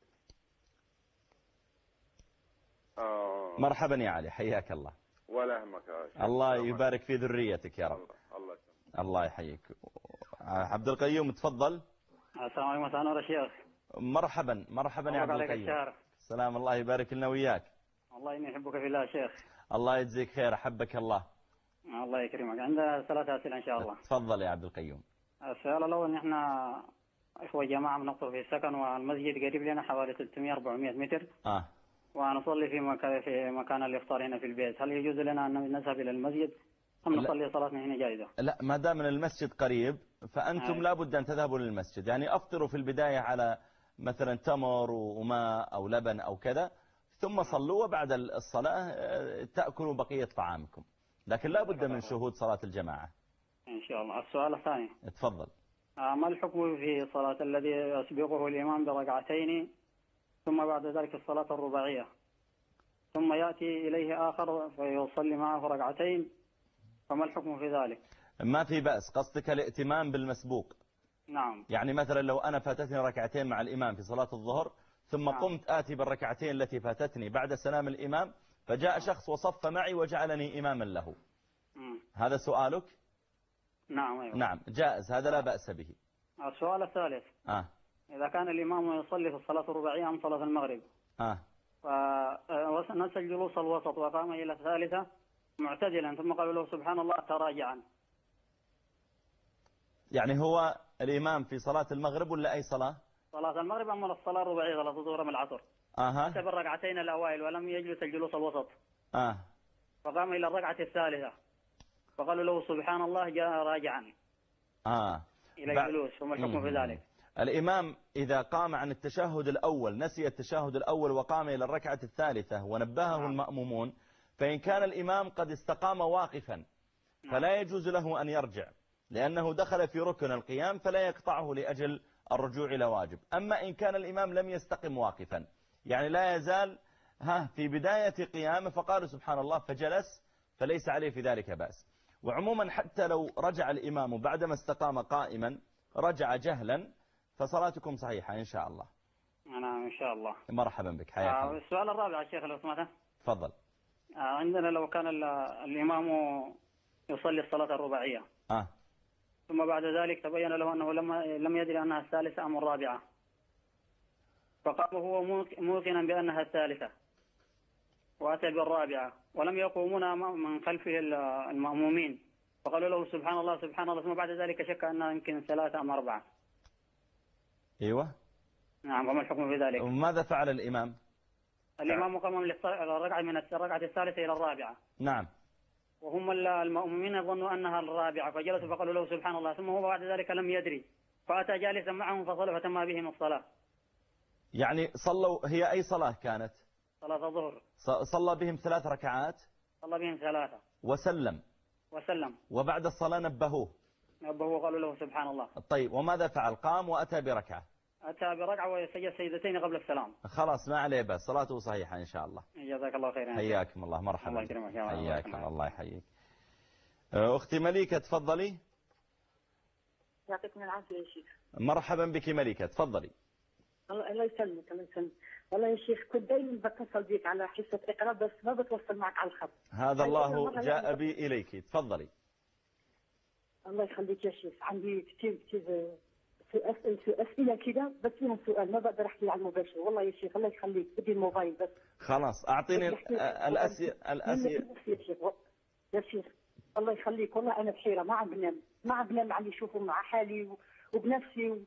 مرحبا يا علي، حياك الله. ولا يهمك. الله يبارك في ذريتك يا رب. الله يحييك. عبد القيوم تفضل. السلام عليكم ورحمة الله وبركاته. مرحبا يا عبد القيوم. السلام، الله يبارك لنا وياك. والله إني أحبك في الله شيخ. الله يجزيك خير، أحبك الله. الله يكرمك. عندنا 3 أسئلة إن شاء الله. تفضل يا عبد القيوم. السؤال الأول إن إحنا إخوة جماعة بنقطر في السكن والمسجد قريب لنا حوالي 300-400 متر. ونصلي في مكان الإفطار هنا في البيت، هل يجوز لنا أن نذهب إلى المسجد أم نصلي صلاتنا هنا جائزة؟ لا، ما دام من المسجد قريب فأنتم لا بد أن تذهبوا للمسجد. يعني أفطروا في البداية على مثلا تمر وماء أو لبن أو كذا، ثم صلوا وبعد الصلاة تأكلوا بقية طعامكم، لكن لا بد من شهود صلاة الجماعة إن شاء الله. السؤال الثاني. تفضل. ما الحكم في صلاة الذي يسبقه الإمام بركعتين ثم بعد ذلك الصلاة الرباعية ثم يأتي إليه آخر فيصلي معه ركعتين، فما الحكم في ذلك؟ ما في بأس. قصدك الائتمام بالمسبوق؟ نعم. يعني مثلا لو أنا فاتتني ركعتين مع الإمام في صلاة الظهر ثم قمت آتي بالركعتين التي فاتتني بعد سلام الإمام، فجاء شخص وصف معي وجعلني إماما له. هذا سؤالك؟ نعم. أيوة. نعم جائز، هذا لا بأس به. السؤال الثالث. إذا كان الإمام يصلي في الصلاة الرباعية أم صلاة المغرب فنسى الجلوس الوسط وقام إلى الثالثة معتدلا ثم قالوا له سبحان الله تراجعا، يعني هو الإمام في صلاة المغرب ولا أي صلاة؟ صلاة المغرب أم الصلاة الرباعية صلاة الظهر من العصر. أتى بالركعتين الأوائل ولم يجلس الجلوس الوسط. فقام إلى الركعة الثالثة فقالوا له سبحان الله جاء راجعا إلى الجلوس، فما الحكم في ذلك؟ الإمام إذا قام عن التشهد الأول، نسي التشهد الأول وقام إلى الركعة الثالثة ونبهه المأمومون، فإن كان الإمام قد استقام واقفا فلا يجوز له أن يرجع، لأنه دخل في ركن القيام فلا يقطعه لأجل الرجوع إلى واجب. أما إن كان الإمام لم يستقم واقفا، يعني لا يزال في بداية قيامه فقال سبحان الله فجلس، فليس عليه في ذلك بأس. وعموما حتى لو رجع الإمام بعدما استقام قائما رجع جهلا فصلاتكم صحيحة إن شاء الله. نعم إن شاء الله. مرحبا بك، حياك الله. السؤال الرابع يا شيخ لو سمحت. تفضل. عندنا لو كان الإمام يصلي الصلاة الرباعية ثم بعد ذلك تبين له أنه لم يدري أنها الثالثة أم الرابعة، فقام هو موقنا بأنها الثالثة وأتى بالرابعة ولم يقومون من خلفه المأمومين، فقالوا له سبحان الله سبحان الله، ثم بعد ذلك شك أنها يمكن 3 أم 4. أيوة. نعم، وما الحكم في ذلك؟ وماذا فعل الإمام؟ الإمام قام من الركعة الثالثة إلى الرابعة. نعم. وهم المأمومين يظنوا أنها الرابعة فجلسوا فقالوا له سبحان الله، ثم هو بعد ذلك لم يدري فأتى جالسا معهم فصلوا فتم بهم الصلاة. يعني صلوا، هي أي صلاة كانت؟ صلاة الظهر. صلى بهم 3 ركعات. صلى بهم 3 وسلم. وبعد الصلاة نبهوه قالوا له سبحان الله. طيب وماذا فعل؟ قام وأتى بركعة. أتى بركعة وسجد سجدتين قبل السلام. خلاص ما عليه بس، صلاته صحيحة إن شاء الله. جزاك الله خيرا. حياكم الله. مرحبا. الله يكرمك. حياكم الله يحييك. أختي مليكة تفضلي. يعطيكم العافية يا شيخ. مرحبا بك مليكة تفضلي. الله يسلمك الله يسلمك. والله يا شيخ كنت دايما بتصل بيك على حصة اقرا بس ما بتوصل معك على الخط. هذا الله جاء بي إليك. تفضلي. الله يخليك يا شيخ. عندي كثير أسئلة كذا بس فيهم سؤال ما بقدر أحكي على المباشر. والله يا شيخ الله يخليك بدي الموبايل بس. خلاص أعطيني الأسئلة. يا شيخ الله يخليك والله أنا بحيرة ما عم بنام على اللي يشوفوا مع حالي وبنفسي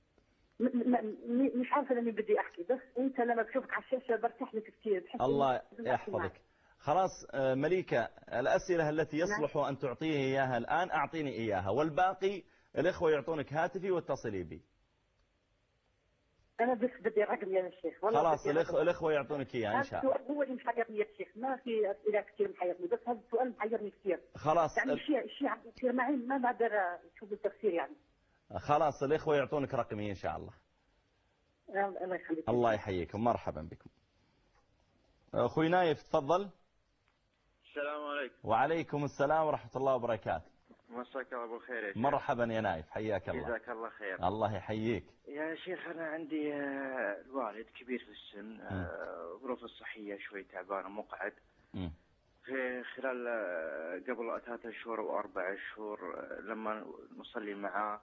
مش عارفة لمين بدي أحكي. بس أنت لما بشوفك على الشاشة برتاح لك كثير. الله يحفظك. خلاص مليكة الأسئلة التي يصلح أن تعطيه إياها الآن أعطيني إياها والباقي الإخوة يعطونك هاتفي واتصلي بي. أنا بس بدي رقم يا شيخ. خلاص الإخوة يعطونك إياه إن شاء الله. هذا هو اللي محيرني يا شيخ. ما في أسئلة كثير محيرني بس هذا السؤال محيرني كثير. خلاص يعني شيء عم يصير معي ما بقدر أشوف التفسير يعني. خلاص الإخوة يعطونك رقمي إن شاء الله. الله يخليك. الله يحييكم. مرحبا بكم. أخوي نايف تفضل. السلام عليكم. وعليكم السلام ورحمة الله وبركاته. مساك الله بالخير يا شيخ. مرحبا يا نايف حياك الله. جزاك الله خير. الله يحييك. يا شيخ أنا عندي الوالد كبير في السن ظروفه الصحية شوي تعبانة مقعد. في خلال قبل 3 شهور أو 4 شهور لما نصلي معاه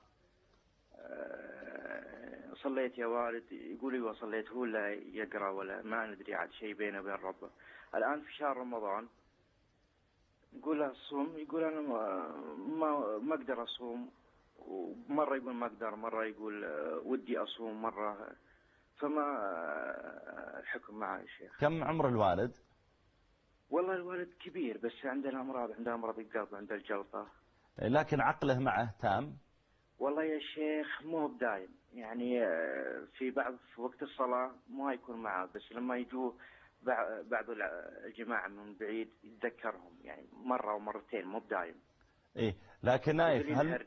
صليت يا والد يقول لي وصليت هو لا يقرأ ولا ما ندري عاد شيء بينه وبين ربه. الآن في شهر رمضان يقول له صوم يقول أنا ما أقدر أصوم ومرة يقول ما أقدر مرة يقول ودي أصوم مرة فما الحكم معه يا شيخ. كم عمر الوالد؟ والله الوالد كبير بس عنده أمراض عنده أمراض القلب عنده الجلطة. لكن عقله معه تام؟ والله يا شيخ مو بدايم يعني في وقت الصلاة ما يكون معه بس لما يجوه بعض الجماعة من بعيد يتذكرهم يعني مرة ومرتين مو بدايم. إيه لكن نايف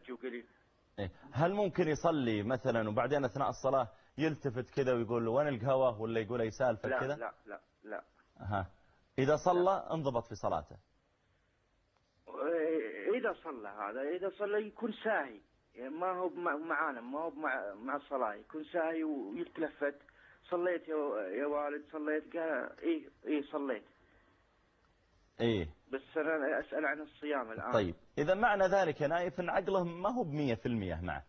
هل ممكن يصلي مثلا وبعدين أثناء الصلاة يلتفت كذا ويقول وين القهوة ولا يقول أي سالفة كذا؟ لا لا لا. إذا صلى انضبط في صلاته. إذا صلى هذا إذا صلى يكون ساهي ما هو معانا ما هو مع الصلاة يكون ساهي ويتلفت صليت يا والد صليت قال إيه صليت. إيه بس أنا أسأل عن الصيام الآن. طيب إذا معنى ذلك يا نايف أن عقله ما هو ب100% معه.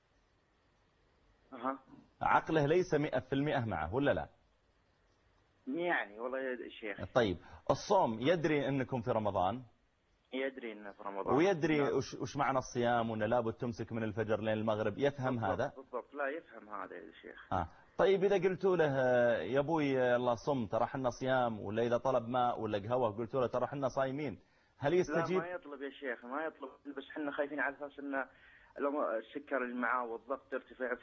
عقله ليس 100% معه ولا لا؟ يعني والله يا شيخ. طيب الصوم يدري أنكم في رمضان؟ يدري أنه في رمضان. ويدري وش معنى الصيام وأنه لابد تمسك من الفجر لين المغرب يفهم بالضبط هذا؟ بالضبط لا يفهم هذا يا شيخ. طيب إذا قلتوا له يا أبوي الله صم ترى حنا صيام ولا إذا طلب ماء ولا قهوة قلتوا له ترى حنا صايمين هل يستجيب؟ لا ما يطلب يا شيخ ما يطلب بس حنا خايفين على أساس أنه السكر اللي معاه والضغط ترتفع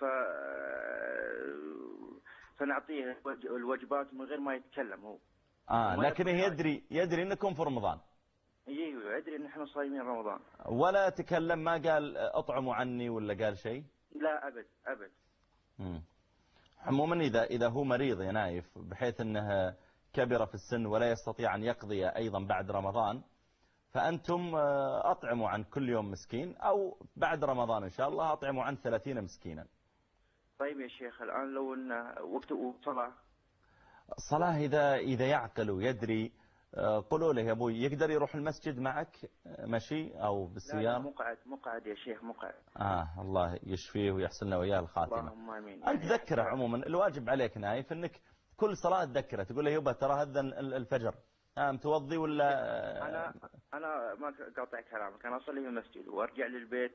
فنعطيه الوجبات من غير ما يتكلم هو. لكن يدري أنكم في رمضان. ايوه يدري ان احنا صايمين رمضان. ولا تكلم ما قال اطعموا عني ولا قال شيء؟ لا ابد. عموما اذا هو مريض يا نايف بحيث انه كبر في السن ولا يستطيع ان يقضي ايضا بعد رمضان فانتم اطعموا عن كل يوم مسكين او بعد رمضان ان شاء الله اطعموا عن 30 مسكينا. طيب يا شيخ الان لو ان وقت الصلاة اذا يعقل ويدري قولوا له يا أبوي يقدر يروح المسجد معك مشي أو بالسيارة؟ لا مقعد يا شيخ مقعد. الله يشفيه ويحسننا وياه الخاتمة. اللهم آمين. أنت تذكره عموما الواجب عليك نايف أنك كل صلاة تذكره تقول له يبا ترى هذا الفجر متوضي ولا أنا ما قاطع كلامك أنا أصلي في المسجد وأرجع للبيت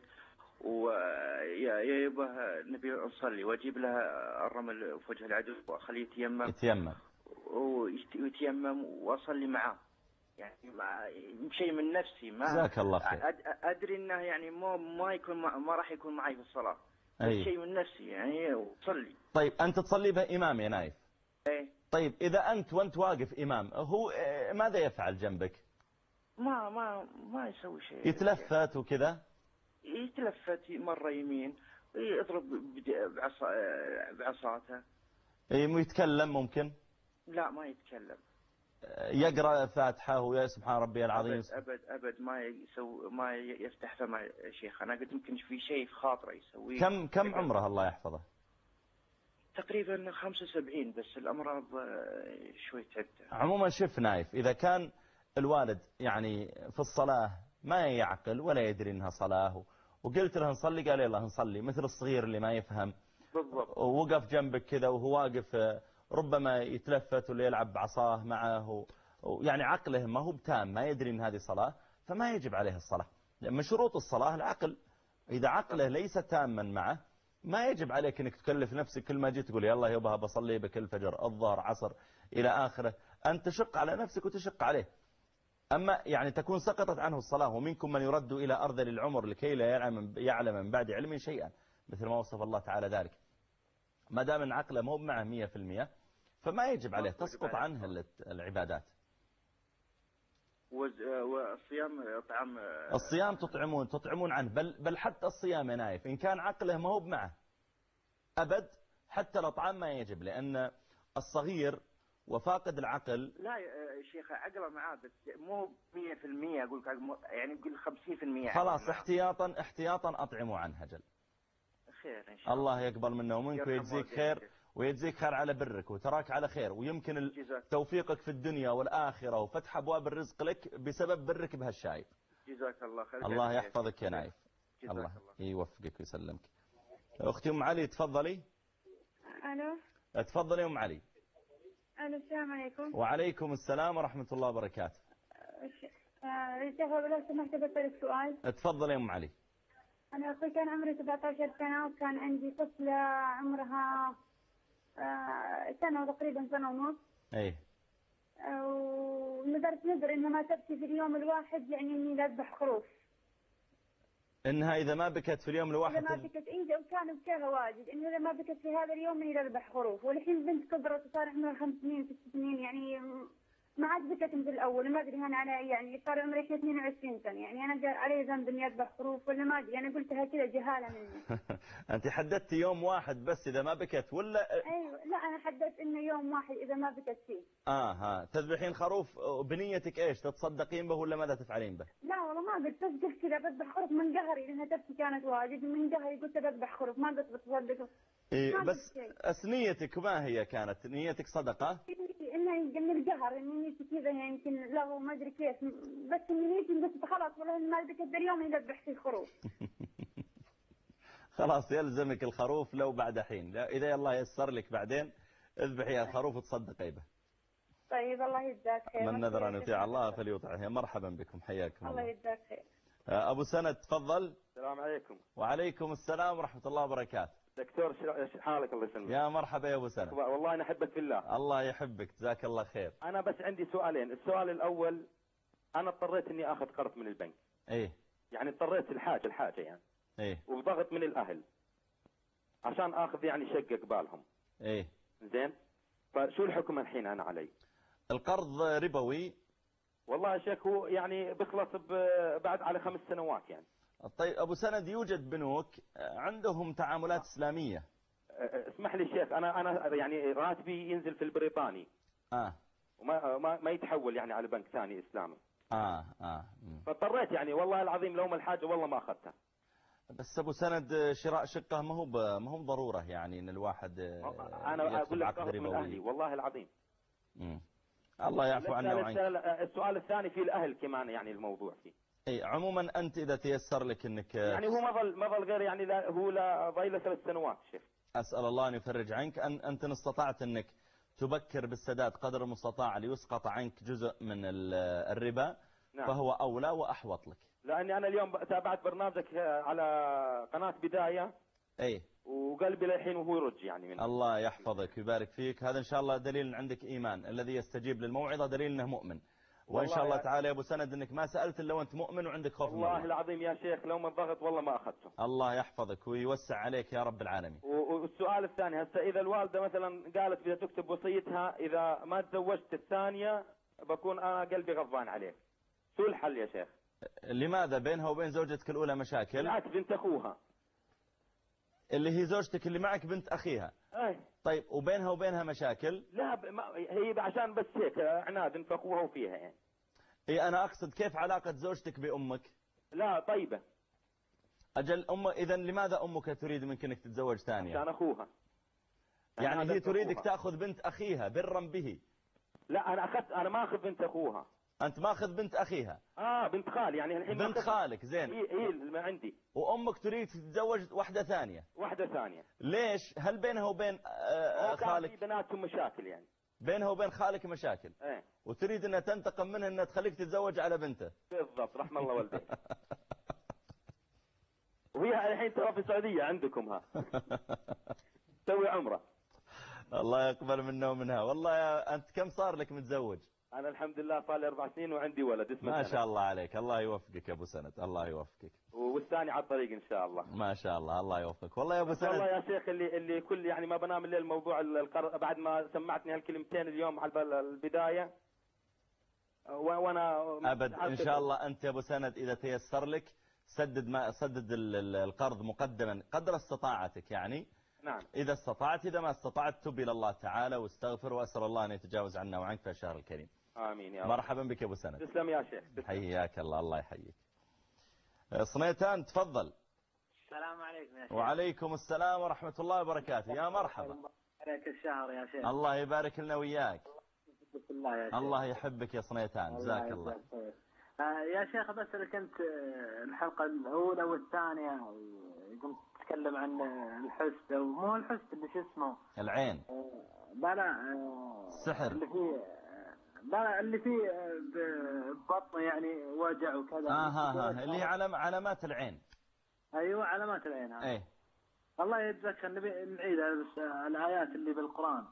ويبا نبي نصلي وأجيب له الرمل في وجه العدو وأخليه يتيمم ويتيمم واصلي معاه يعني شيء من نفسي ما جزاك الله خير. ادري انه يعني ما يكون ما راح يكون معي في الصلاه شيء من نفسي يعني وصلي. طيب انت تصلي به امام يا نايف؟ ايه. طيب اذا وانت واقف امام هو ماذا يفعل جنبك؟ ما يسوي شيء. يتلفت وكذا؟ يتلفت مره يمين يضرب بعصاته. يتكلم ممكن؟ لا ما يتكلم. يقرأ فاتحة ويا سبحان ربي العظيم؟ أبد ما يفتح فمه يا شيخ. أنا قلت يمكن في شيء في خاطره يسويه. كم عمره الله يحفظه؟ تقريبا 75 بس الأمراض شوي تعبت. عموما شوف نايف، إذا كان الوالد يعني في الصلاة ما يعقل ولا يدري إنها صلاة وقلت له نصلي قال يلا نصلي، مثل الصغير اللي ما يفهم بالضبط، ووقف جنبك كذا وهو واقف ربما يتلفت ولا يلعب بعصاه معه يعني عقله ما هو بتام، ما يدري إن هذه صلاة، فما يجب عليه الصلاة. لأن شروط الصلاة العقل، إذا عقله ليس تاما معه ما يجب عليك أنك تكلف نفسك كل ما جيت تقول يلا يبها بصلي بك الفجر الظهر عصر إلى آخره، أن تشق على نفسك وتشق عليه. أما يعني تكون سقطت عنه الصلاة، ومنكم من يرد إلى أرذل العمر لكي لا يعلم من بعد علم شيئا، مثل ما وصف الله تعالى ذلك. ما دام ان عقله مو معه 100% فما يجب عليه، تسقط عنه العبادات. والصيام طعام الصيام تطعمون عنه، بل حتى الصيام يا نايف إن كان عقله ما هو معه أبد، حتى الأطعام ما يجب، لأن الصغير وفاقد العقل لا يا شيخ عقله معاه بس مو 100%، أقول يعني أقول 50%. خلاص احتياطا أطعموا عنه أجل. خير إن شاء الله. الله يقبل منا ومنك ويجزيك خير ويجزيك خير على برك وتراك على خير، ويمكن توفيقك في الدنيا والآخرة وفتح أبواب الرزق لك بسبب برك بهالشايب. جزاك الله خير. الله يحفظك يا نايف، الله يوفقك ويسلمك. أختي أم علي تفضلي. ألو تفضلي أم علي. ألو السلام عليكم. وعليكم السلام ورحمة الله وبركاته. شيخ لو سمحت بسألك سؤال. تفضلي يا أم علي. أنا أخوي كان عمري 17 سنة وكان عندي طفلة عمرها سنة تقريبا، سنة ونص. إيه. ونذرت نذر إنها ما تبكي في اليوم الواحد، يعني إني أذبح خروف. إنها إذا ما بكت في اليوم الواحد. إذا ما بكت وكان بكيها واجد، إنه إذا ما بكت في هذا اليوم إني أذبح خروف. والحين بنت كبرت وصار عمرها 5 سنين 6 سنين، يعني ما عاد بكت مثل الأول. ما أدري أنا يعني صار عمري 22 سنة، يعني أنا علي ذنب إني أذبح خروف ولا ما أدري، أنا قلتها كذا جهالة مني. أنت حددت يوم واحد بس إذا ما بكت ولا؟ أيوة لا أنا حددت إنه يوم واحد إذا ما بكت فيه. تذبحين خروف بنيتك إيش؟ تتصدقين به ولا ماذا تفعلين به؟ لا والله ما قلت، بس قلت كذا بذبح خروف من قهري لأنها تبكي كانت واجد، من قهري قلت بذبح خروف، ما قلت بتصدق. إيه بس نيتك ما هي كانت؟ نيتك صدقة؟ إنه من القهر، إني كذا يمكن له ما أدري كيف، بس نيتي قلت خلاص والله ما بكت اليوم يذبح فيه خروف. خلاص يلزمك الخروف لو بعد حين، إذا الله يسر لك بعدين اذبحي الخروف وتصدقي به. طيب الله يجزاك خير. من نذر أن يطيع الله فليطعه. مرحبا بكم، حياكم الله. الله يجزاك خير. أبو سند تفضل. السلام عليكم. وعليكم السلام ورحمة الله وبركاته. دكتور حالك الله يسلمك. يا مرحبا يا أبو سند. والله أنا أحبك في الله. الله يحبك، جزاك الله خير. أنا بس عندي سؤالين. السؤال الأول، أنا اضطريت إني أخذ قرض من البنك. إيه. يعني اضطريت الحاجة يعني. إيه. وبضغط من الأهل عشان أخذ يعني شقة قبالهم. إيه. زين. فشو الحكم الحين أنا علي؟ القرض ربوي. والله يا شيخ هو يعني بيخلص بعد على 5 سنوات يعني. طيب أبو سند يوجد بنوك عندهم تعاملات إسلامية. اسمح لي شيخ، أنا يعني راتبي ينزل في البريطاني. وما ما يتحول يعني على بنك ثاني إسلامي. فاضطريت يعني والله العظيم لو ما الحاجة والله ما أخذتها. بس أبو سند شراء شقة ما هو ضرورة يعني إن الواحد أنا أقول لك من أهلي والله العظيم. الله يعفو عنا وعنك. السؤال الثاني في الأهل كمان يعني الموضوع فيه. اي عموما أنت إذا تيسر لك أنك يعني هو ما ظل غير يعني هو لا ضايله 3 سنوات شيخ. أسأل الله أن يفرج عنك. أنت إن استطعت أنك تبكر بالسداد قدر المستطاع ليسقط عنك جزء من الربا. نعم. فهو أولى وأحوط لك. لأني أنا اليوم تابعت برنامجك على قناة بداية. اي. وقلبي للحين وهو يرج يعني منه. الله يحفظك ويبارك فيك. هذا إن شاء الله دليل عندك إيمان. الذي يستجيب للموعظة دليل أنه مؤمن. وإن شاء الله تعالى يا أبو سند أنك ما سألت إلا وأنت مؤمن وعندك خوف من الله. والله العظيم يا شيخ لو ما ضغط والله ما أخذته. الله يحفظك ويوسع عليك يا رب العالمين. والسؤال الثاني هسه إذا الوالدة مثلا قالت بدها تكتب وصيتها إذا ما تزوجت الثانية بكون أنا قلبي غضبان عليك، شو الحل يا شيخ؟ لماذا بينها وبين زوجتك الأولى مشاكل؟ بالعكس بنت أخوها. اللي هي زوجتك اللي معك بنت أخيها. أي. طيب وبينها وبينها مشاكل؟ لا هي عشان بس هيك عناد في أخوها وفيها يعني. إيه أنا أقصد كيف علاقة زوجتك بأمك؟ لا طيبة. أجل إذا لماذا أمك تريد منك أنك تتزوج ثانية؟ عشان أخوها. يعني هي تريدك تأخذ بنت أخيها برا به. لا أنا ما أخذ بنت أخوها. أنت ماخذ بنت أخيها؟ بنت خالي يعني الحين. بنت خالك زين. إيه ما عندي. وأمك تريد تتزوج واحدة ثانية. واحدة ثانية. ليش؟ هل بينها وبين خالك في بناتهم مشاكل يعني؟ بينها وبين خالك مشاكل. ايه. وتريد انها تنتقم منها انها تخليك تتزوج على بنته. بالضبط، رحم الله والديك. وهي الحين ترى في السعودية عندكم ها. تسوي عمرة. الله يقبل منا ومنها. والله أنت كم صار لك متزوج؟ أنا الحمد لله صار لي 4 سنين وعندي ولد اسمه ما شاء الله عليك. الله يوفقك يا أبو سند. الله يوفقك. والثاني على الطريق إن شاء الله. ما شاء الله. الله يوفقك. والله يا أبو سند. والله يا شيخ اللي كل يعني ما بنام الليل موضوع القرض بعد ما سمعتني هالكلمتين اليوم على البداية. وأنا أبد إن شاء الله. أنت يا أبو سند إذا تيسر لك سدد القرض مقدما قدر استطاعتك يعني. نعم. إذا استطعت، إذا ما استطعت تب إلى الله تعالى واستغفر، وأسأل الله أن يتجاوز عنا وعنك في الشهر الكريم. آمين يا رب. مرحبا بك يا أبو سند. تسلم يا شيخ. حياك الله. الله يحييك. صنيتان تفضل. السلام عليكم يا شيخ. وعليكم السلام ورحمة الله وبركاته. يا مرحبا. عليك الشهر يا شيخ. الله يبارك لنا وياك. الله يا شيخ. الله يحبك يا صنيتان. جزاك الله. يا شيخ بسألك أنت الحلقة الأولى والثانية قمت تتكلم عن الحسد، أو مو الحسد اللي شو اسمه العين. لا السحر اللي فيه بطن يعني وجع وكذا. اللي علامات العين. أيوة علامات العين. ايه. الله يجزاك. نبي نعيد بس الآيات اللي بالقرآن.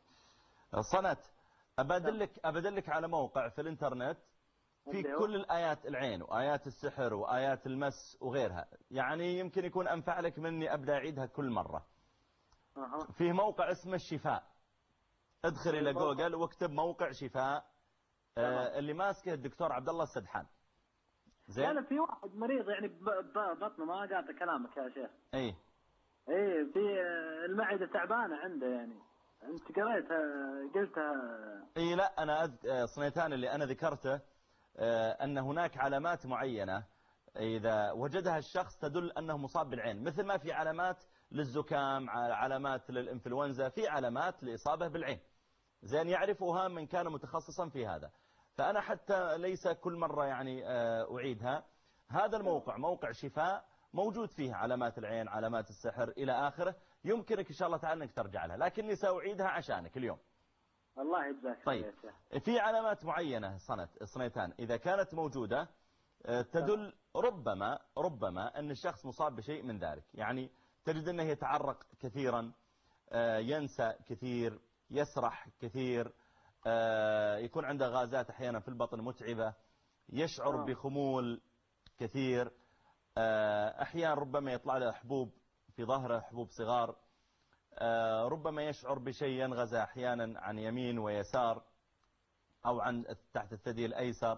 صنت أبدلك على موقع في الانترنت في كل الآيات العين وآيات السحر وآيات المس وغيرها، يعني يمكن يكون أنفع لك مني أبدأ أعيدها كل مرة. فيه موقع اسمه الشفاء. ادخل إلى جوجل واكتب موقع شفاء. اللي ماسكه الدكتور عبد الله السدحان. زين. يعني في واحد مريض يعني بطنه ما قاطع كلامك يا شيخ. ايه في المعدة تعبانة عنده يعني. انت قلتها. اي لا انا صنيتان اللي انا ذكرته أن هناك علامات معينة إذا وجدها الشخص تدل أنه مصاب بالعين، مثل ما في علامات للزكام، علامات للإنفلونزا، في علامات لإصابة بالعين. زين يعرفها من كان متخصصا في هذا. فأنا حتى ليس كل مرة يعني أعيدها. هذا الموقع موقع شفاء موجود فيه علامات العين، علامات السحر إلى آخره. يمكنك إن شاء الله تعالى أنك ترجع لها، لكني سأعيدها عشانك اليوم. الله يجزاك. طيب في علامات معينة صنيتان إذا كانت موجودة تدل ربما أن الشخص مصاب بشيء من ذلك. يعني تجد أنه يتعرق كثيرا، ينسى كثير، يسرح كثير، يكون عنده غازات أحيانا في البطن متعبة، يشعر بخمول كثير، أحيانا ربما يطلع له حبوب في ظهره، حبوب صغار، ربما يشعر بشيء ينغزى أحيانا عن يمين ويسار أو عن تحت الثدي الأيسر،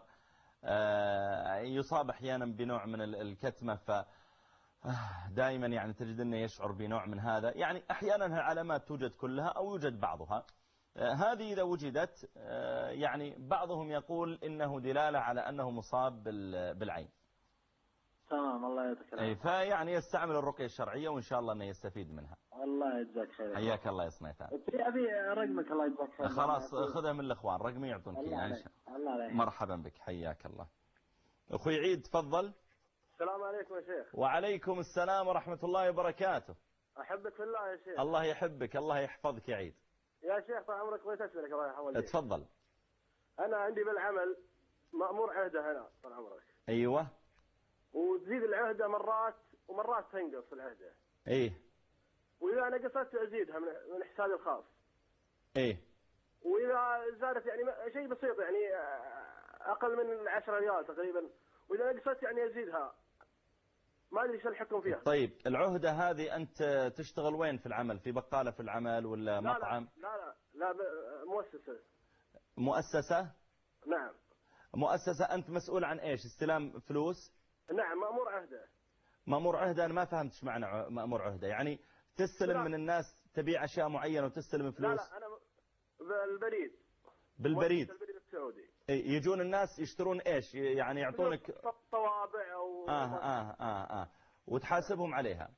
يصاب أحيانا بنوع من الكتمة، فدائما يعني تجد أنه يشعر بنوع من هذا. يعني أحيانا العلامات توجد كلها أو يوجد بعضها. هذه إذا وجدت يعني بعضهم يقول إنه دلالة على أنه مصاب بالعين. تمام. الله يتكلم. فيعني يستعمل الرقية الشرعية وإن شاء الله أنه يستفيد منها. الله يجزاك خير. حياك الله يا صنيتان. أبي رقمك. الله يجزاك خير. خلاص خذها من الأخوان، رقمي يعطونك إياه. مرحبا بك. حياك الله. أخوي عيد تفضل. السلام عليكم يا شيخ. وعليكم السلام ورحمة الله وبركاته. أحبك في الله يا شيخ. الله يحبك. الله يحفظك يا عيد. يا شيخ طال عمرك بغيت أسألك الله يحفظك. تفضل. أنا عندي بالعمل مأمور عهدة هنا طال عمرك. أيوة. وتزيد العهدة مرات ومرات تنقص العهدة. إيه. وإذا نقصت أزيدها من حسابي الخاص. إيه. وإذا زادت يعني شيء بسيط يعني أقل من 10 ريال تقريبا، وإذا نقصت يعني أزيدها. ما أدري شو الحكم فيها. طيب العهدة هذه أنت تشتغل وين في العمل؟ في بقالة في العمل ولا مطعم؟ لا مؤسسة. مؤسسة؟ نعم. مؤسسة. أنت مسؤول عن إيش؟ استلام فلوس؟ نعم مأمور عهدة. مأمور عهدة. أنا ما فهمتش معنى مأمور عهدة. يعني تستلم من الناس، تبيع أشياء معينة وتستلم فلوس؟ لا أنا بالبريد. بالبريد. البريد السعودي. يجون الناس يشترون إيش؟ يعني يعطونك طوابع أو وتحاسبهم عليها.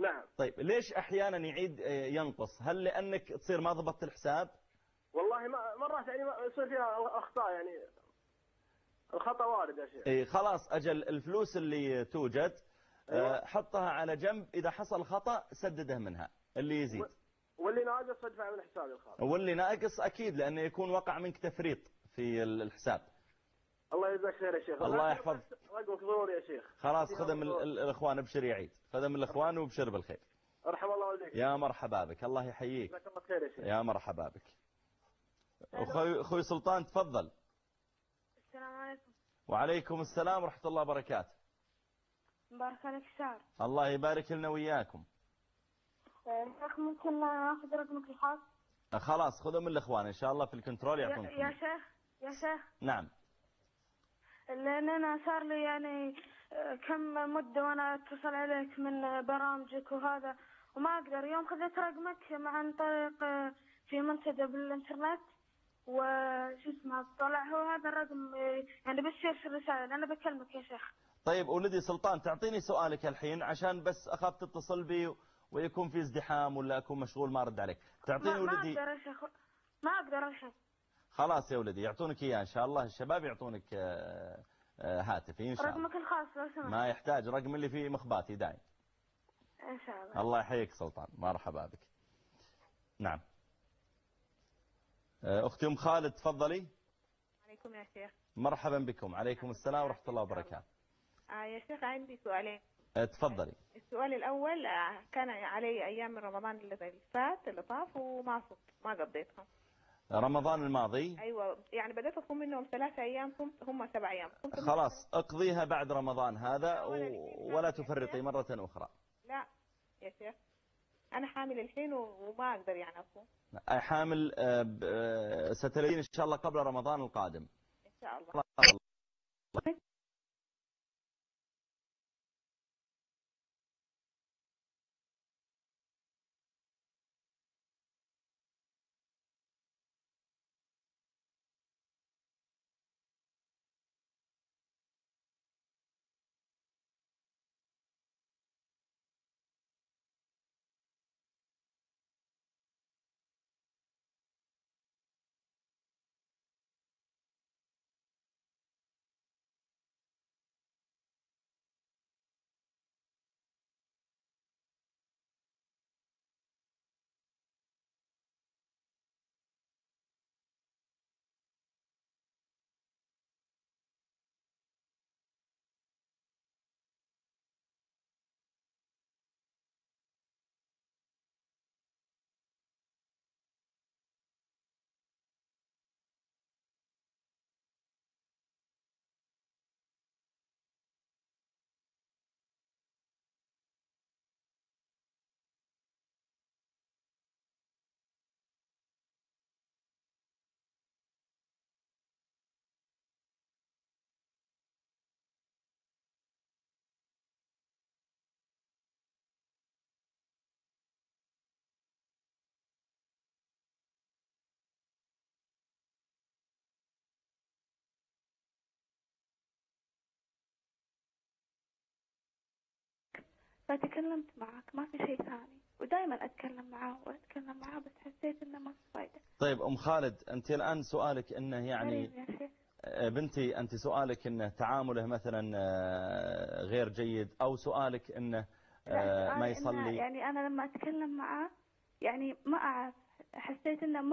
نعم. طيب ليش أحيانا يعيد ينقص؟ هل لأنك تصير ما ضبطت الحساب؟ والله مرات يعني يصير فيها أخطاء، يعني الخطأ وارد يا شيخ. اي خلاص، أجل الفلوس اللي توجد حطها على جنب، إذا حصل خطأ سدده منها اللي يزيد. واللي ناقص ادفع من حسابي الخاص. واللي ناقص أكيد، لأنه يكون وقع منك تفريط في الحساب. الله يجزاك خير يا شيخ. الله يحفظ. رقمك ضروري يا شيخ. خلاص خذ من الإخوان، ابشر يا عيد، خذ من الإخوان وابشر بالخير. ارحم الله والديك. يا مرحبا بك، الله يحييك. جزاك الله خير يا شيخ. يا مرحبا بك. أخوي سلطان تفضل. السلام عليكم. وعليكم السلام ورحمة الله وبركاته. مبارك عليك الشهر. الله يبارك لنا وياكم. شيخ ممكن اخذ رقمك الخاص؟ خلاص خذه من الإخوان إن شاء الله في الكنترول يعطونك. يا شيخ. نعم. لأن أنا صار لي يعني كم مدة وأنا أتصل عليك من برامجك وهذا، وما أقدر. يوم خذيت رقمك عن طريق في منتدى بالإنترنت وش اسمه، طلع هو هذا الرقم يعني بس يرسل رسالة. أنا بكلمك يا شيخ. طيب ولدي سلطان، تعطيني سؤالك الحين عشان بس أخاف تتصل بي ويكون في ازدحام ولا أكون مشغول ما أرد عليك. تعطيني ولدي. ما أقدر يا شيخ، ما أقدر الحين. خلاص يا ولدي يعطونك إياه إن شاء الله، الشباب يعطونك هاتفي إن شاء الله. رقمك الخاص لو سمحت. ما يحتاج، رقم اللي فيه مخباتي داعي. إن شاء الله. الله يحييك سلطان، مرحبا بك. نعم. أختي أم خالد تفضلي. عليكم يا شيخ. مرحبا بكم. عليكم السلام ورحمة الله وبركاته. يا شيخ عندي سؤالين. تفضلي. السؤال الأول، كان علي أيام رمضان اللي فات اللي طاف وما صمت، ما قضيتهم. رمضان الماضي؟ أيوة، يعني بدأت أصوم منهم 3 أيام، صمت هم 7 أيام. خلاص اقضيها بعد رمضان هذا ولا تفرطي مرة أخرى. لا يا شيخ، أنا حامل الحين وما أقدر يعني أصوم. حامل ستلين إن شاء الله قبل رمضان القادم إن شاء الله. فتكلمت معك ما في شيء ثاني، ودائما أتكلم معاه بس حسيت إنه ما في فايدة. طيب أم خالد، أنت الآن سؤالك إنه يعني بنتي، أنت سؤالك إنه تعامله مثلا غير جيد، أو سؤالك إنه ما يصلي؟ إنه يعني أنا لما أتكلم معاه يعني ما أعرف، حسيت إنه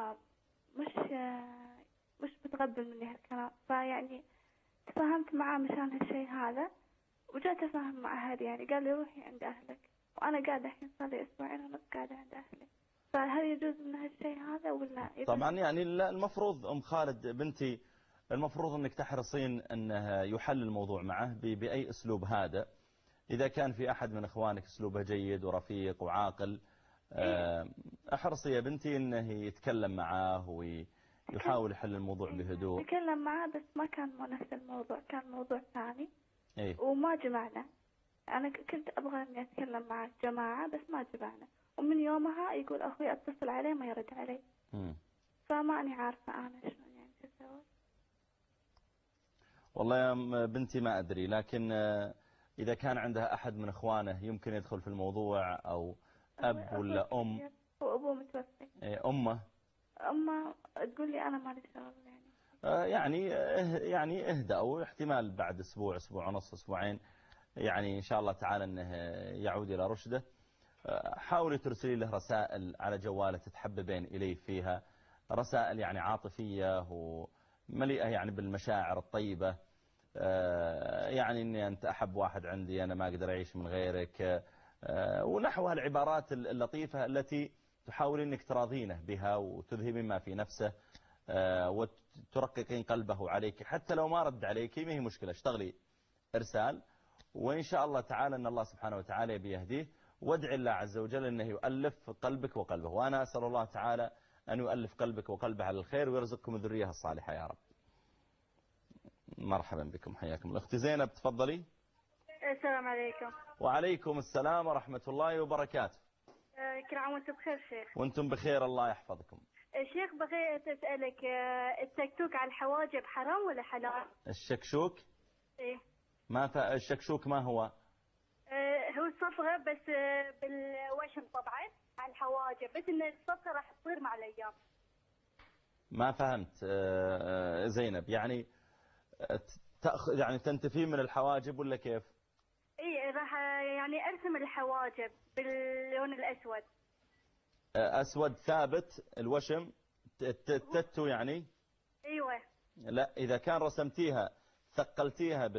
مش بتقبل مني هالكلام، فيعني تفاهمت معاه مشان هالشيء هذا، وجات أفهم مع أهلي. يعني قال لي روحي عند أهلك، وأنا قاعدة الحين صار لي 2 ونص قاعدة عند أهلي، فهل يجوز من هالشيء هذا ولا؟ طبعا يعني المفروض أم خالد بنتي، المفروض أنك تحرصين أنه يحل الموضوع معه بأي أسلوب هذا. إذا كان في أحد من إخوانك أسلوبه جيد ورفيق وعاقل، أحرصي يا بنتي أنه يتكلم معه ويحاول يحل الموضوع بهدوء. تكلم معه بس ما كان نفس الموضوع، كان موضوع ثاني. إيه؟ وما جمعنا. أنا كنت أبغى إني أتكلم مع جماعة بس ما جمعنا، ومن يومها يقول أخوي أتصل عليه ما يرد علي. فما أني عارفة أنا شنو يعني أسوي. والله يا بنتي ما أدري، لكن إذا كان عندها أحد من إخوانه يمكن يدخل في الموضوع، أو أب ولا أم. وأبوه متوفي. أمه تقول لي أنا مالي شغل يعني اهدأوا، احتمال بعد أسبوع، أسبوع ونص، أسبوعين يعني إن شاء الله تعالى أنه يعود إلى رشده. حاولي ترسلي له رسائل على جواله تتحببين إليه فيها، رسائل يعني عاطفية ومليئة يعني بالمشاعر الطيبة، يعني أني أنت أحب واحد عندي، أنا ما أقدر أعيش من غيرك، ونحو هالعبارات اللطيفة التي تحاولين أنك تراضينه بها وتذهبين ما في نفسه، وترققين قلبه عليك. حتى لو ما رد عليك ما هي مشكلة، اشتغلي إرسال، وإن شاء الله تعالى أن الله سبحانه وتعالى بيهديه. وادعي الله عز وجل أنه يؤلف قلبك وقلبه، وأنا أسأل الله تعالى أن يؤلف قلبك وقلبه على الخير، ويرزقكم الذرية الصالحة يا رب. مرحبا بكم، حياكم الأخت زينب، تفضلي. السلام عليكم. وعليكم السلام ورحمة الله وبركاته. كل عام وانتم بخير شيخ. وانتم بخير، الله يحفظكم. شيخ بغيت أسألك، التكتوك على الحواجب حرام ولا حلال؟ الشكشوك؟ ايه. الشكشوك ما هو؟ هو الصبغة بس بالوشم طبعا على الحواجب، بس ان الصبغة راح تصير مع الأيام. ما فهمت زينب، يعني يعني تنتفي من الحواجب ولا كيف؟ ايه راح يعني ارسم الحواجب باللون الأسود. أسود ثابت الوشم تتو يعني؟ ايوه. لا، إذا كان رسمتيها ثقلتيها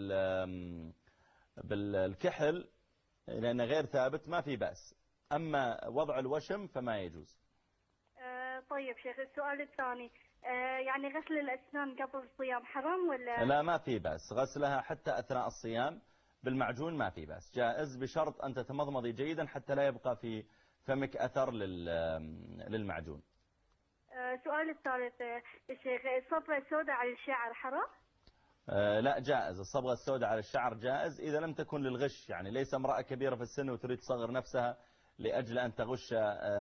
بالكحل لأنه غير ثابت ما في بأس، أما وضع الوشم فما يجوز. طيب شيخ، السؤال الثاني، يعني غسل الأسنان قبل الصيام حرام ولا؟ لا، ما في بأس غسلها حتى أثناء الصيام بالمعجون، ما في بأس، جائز، بشرط أن تتمضمضي جيدا حتى لا يبقى في فمك أثر للمعجون. السؤال الثالث الشيخ، الصبغة السوداء على الشعر حرام؟ لا، جائز، الصبغة السوداء على الشعر جائز إذا لم تكن للغش، يعني ليس امرأة كبيرة في السن وتريد تصغر نفسها لأجل أن تغش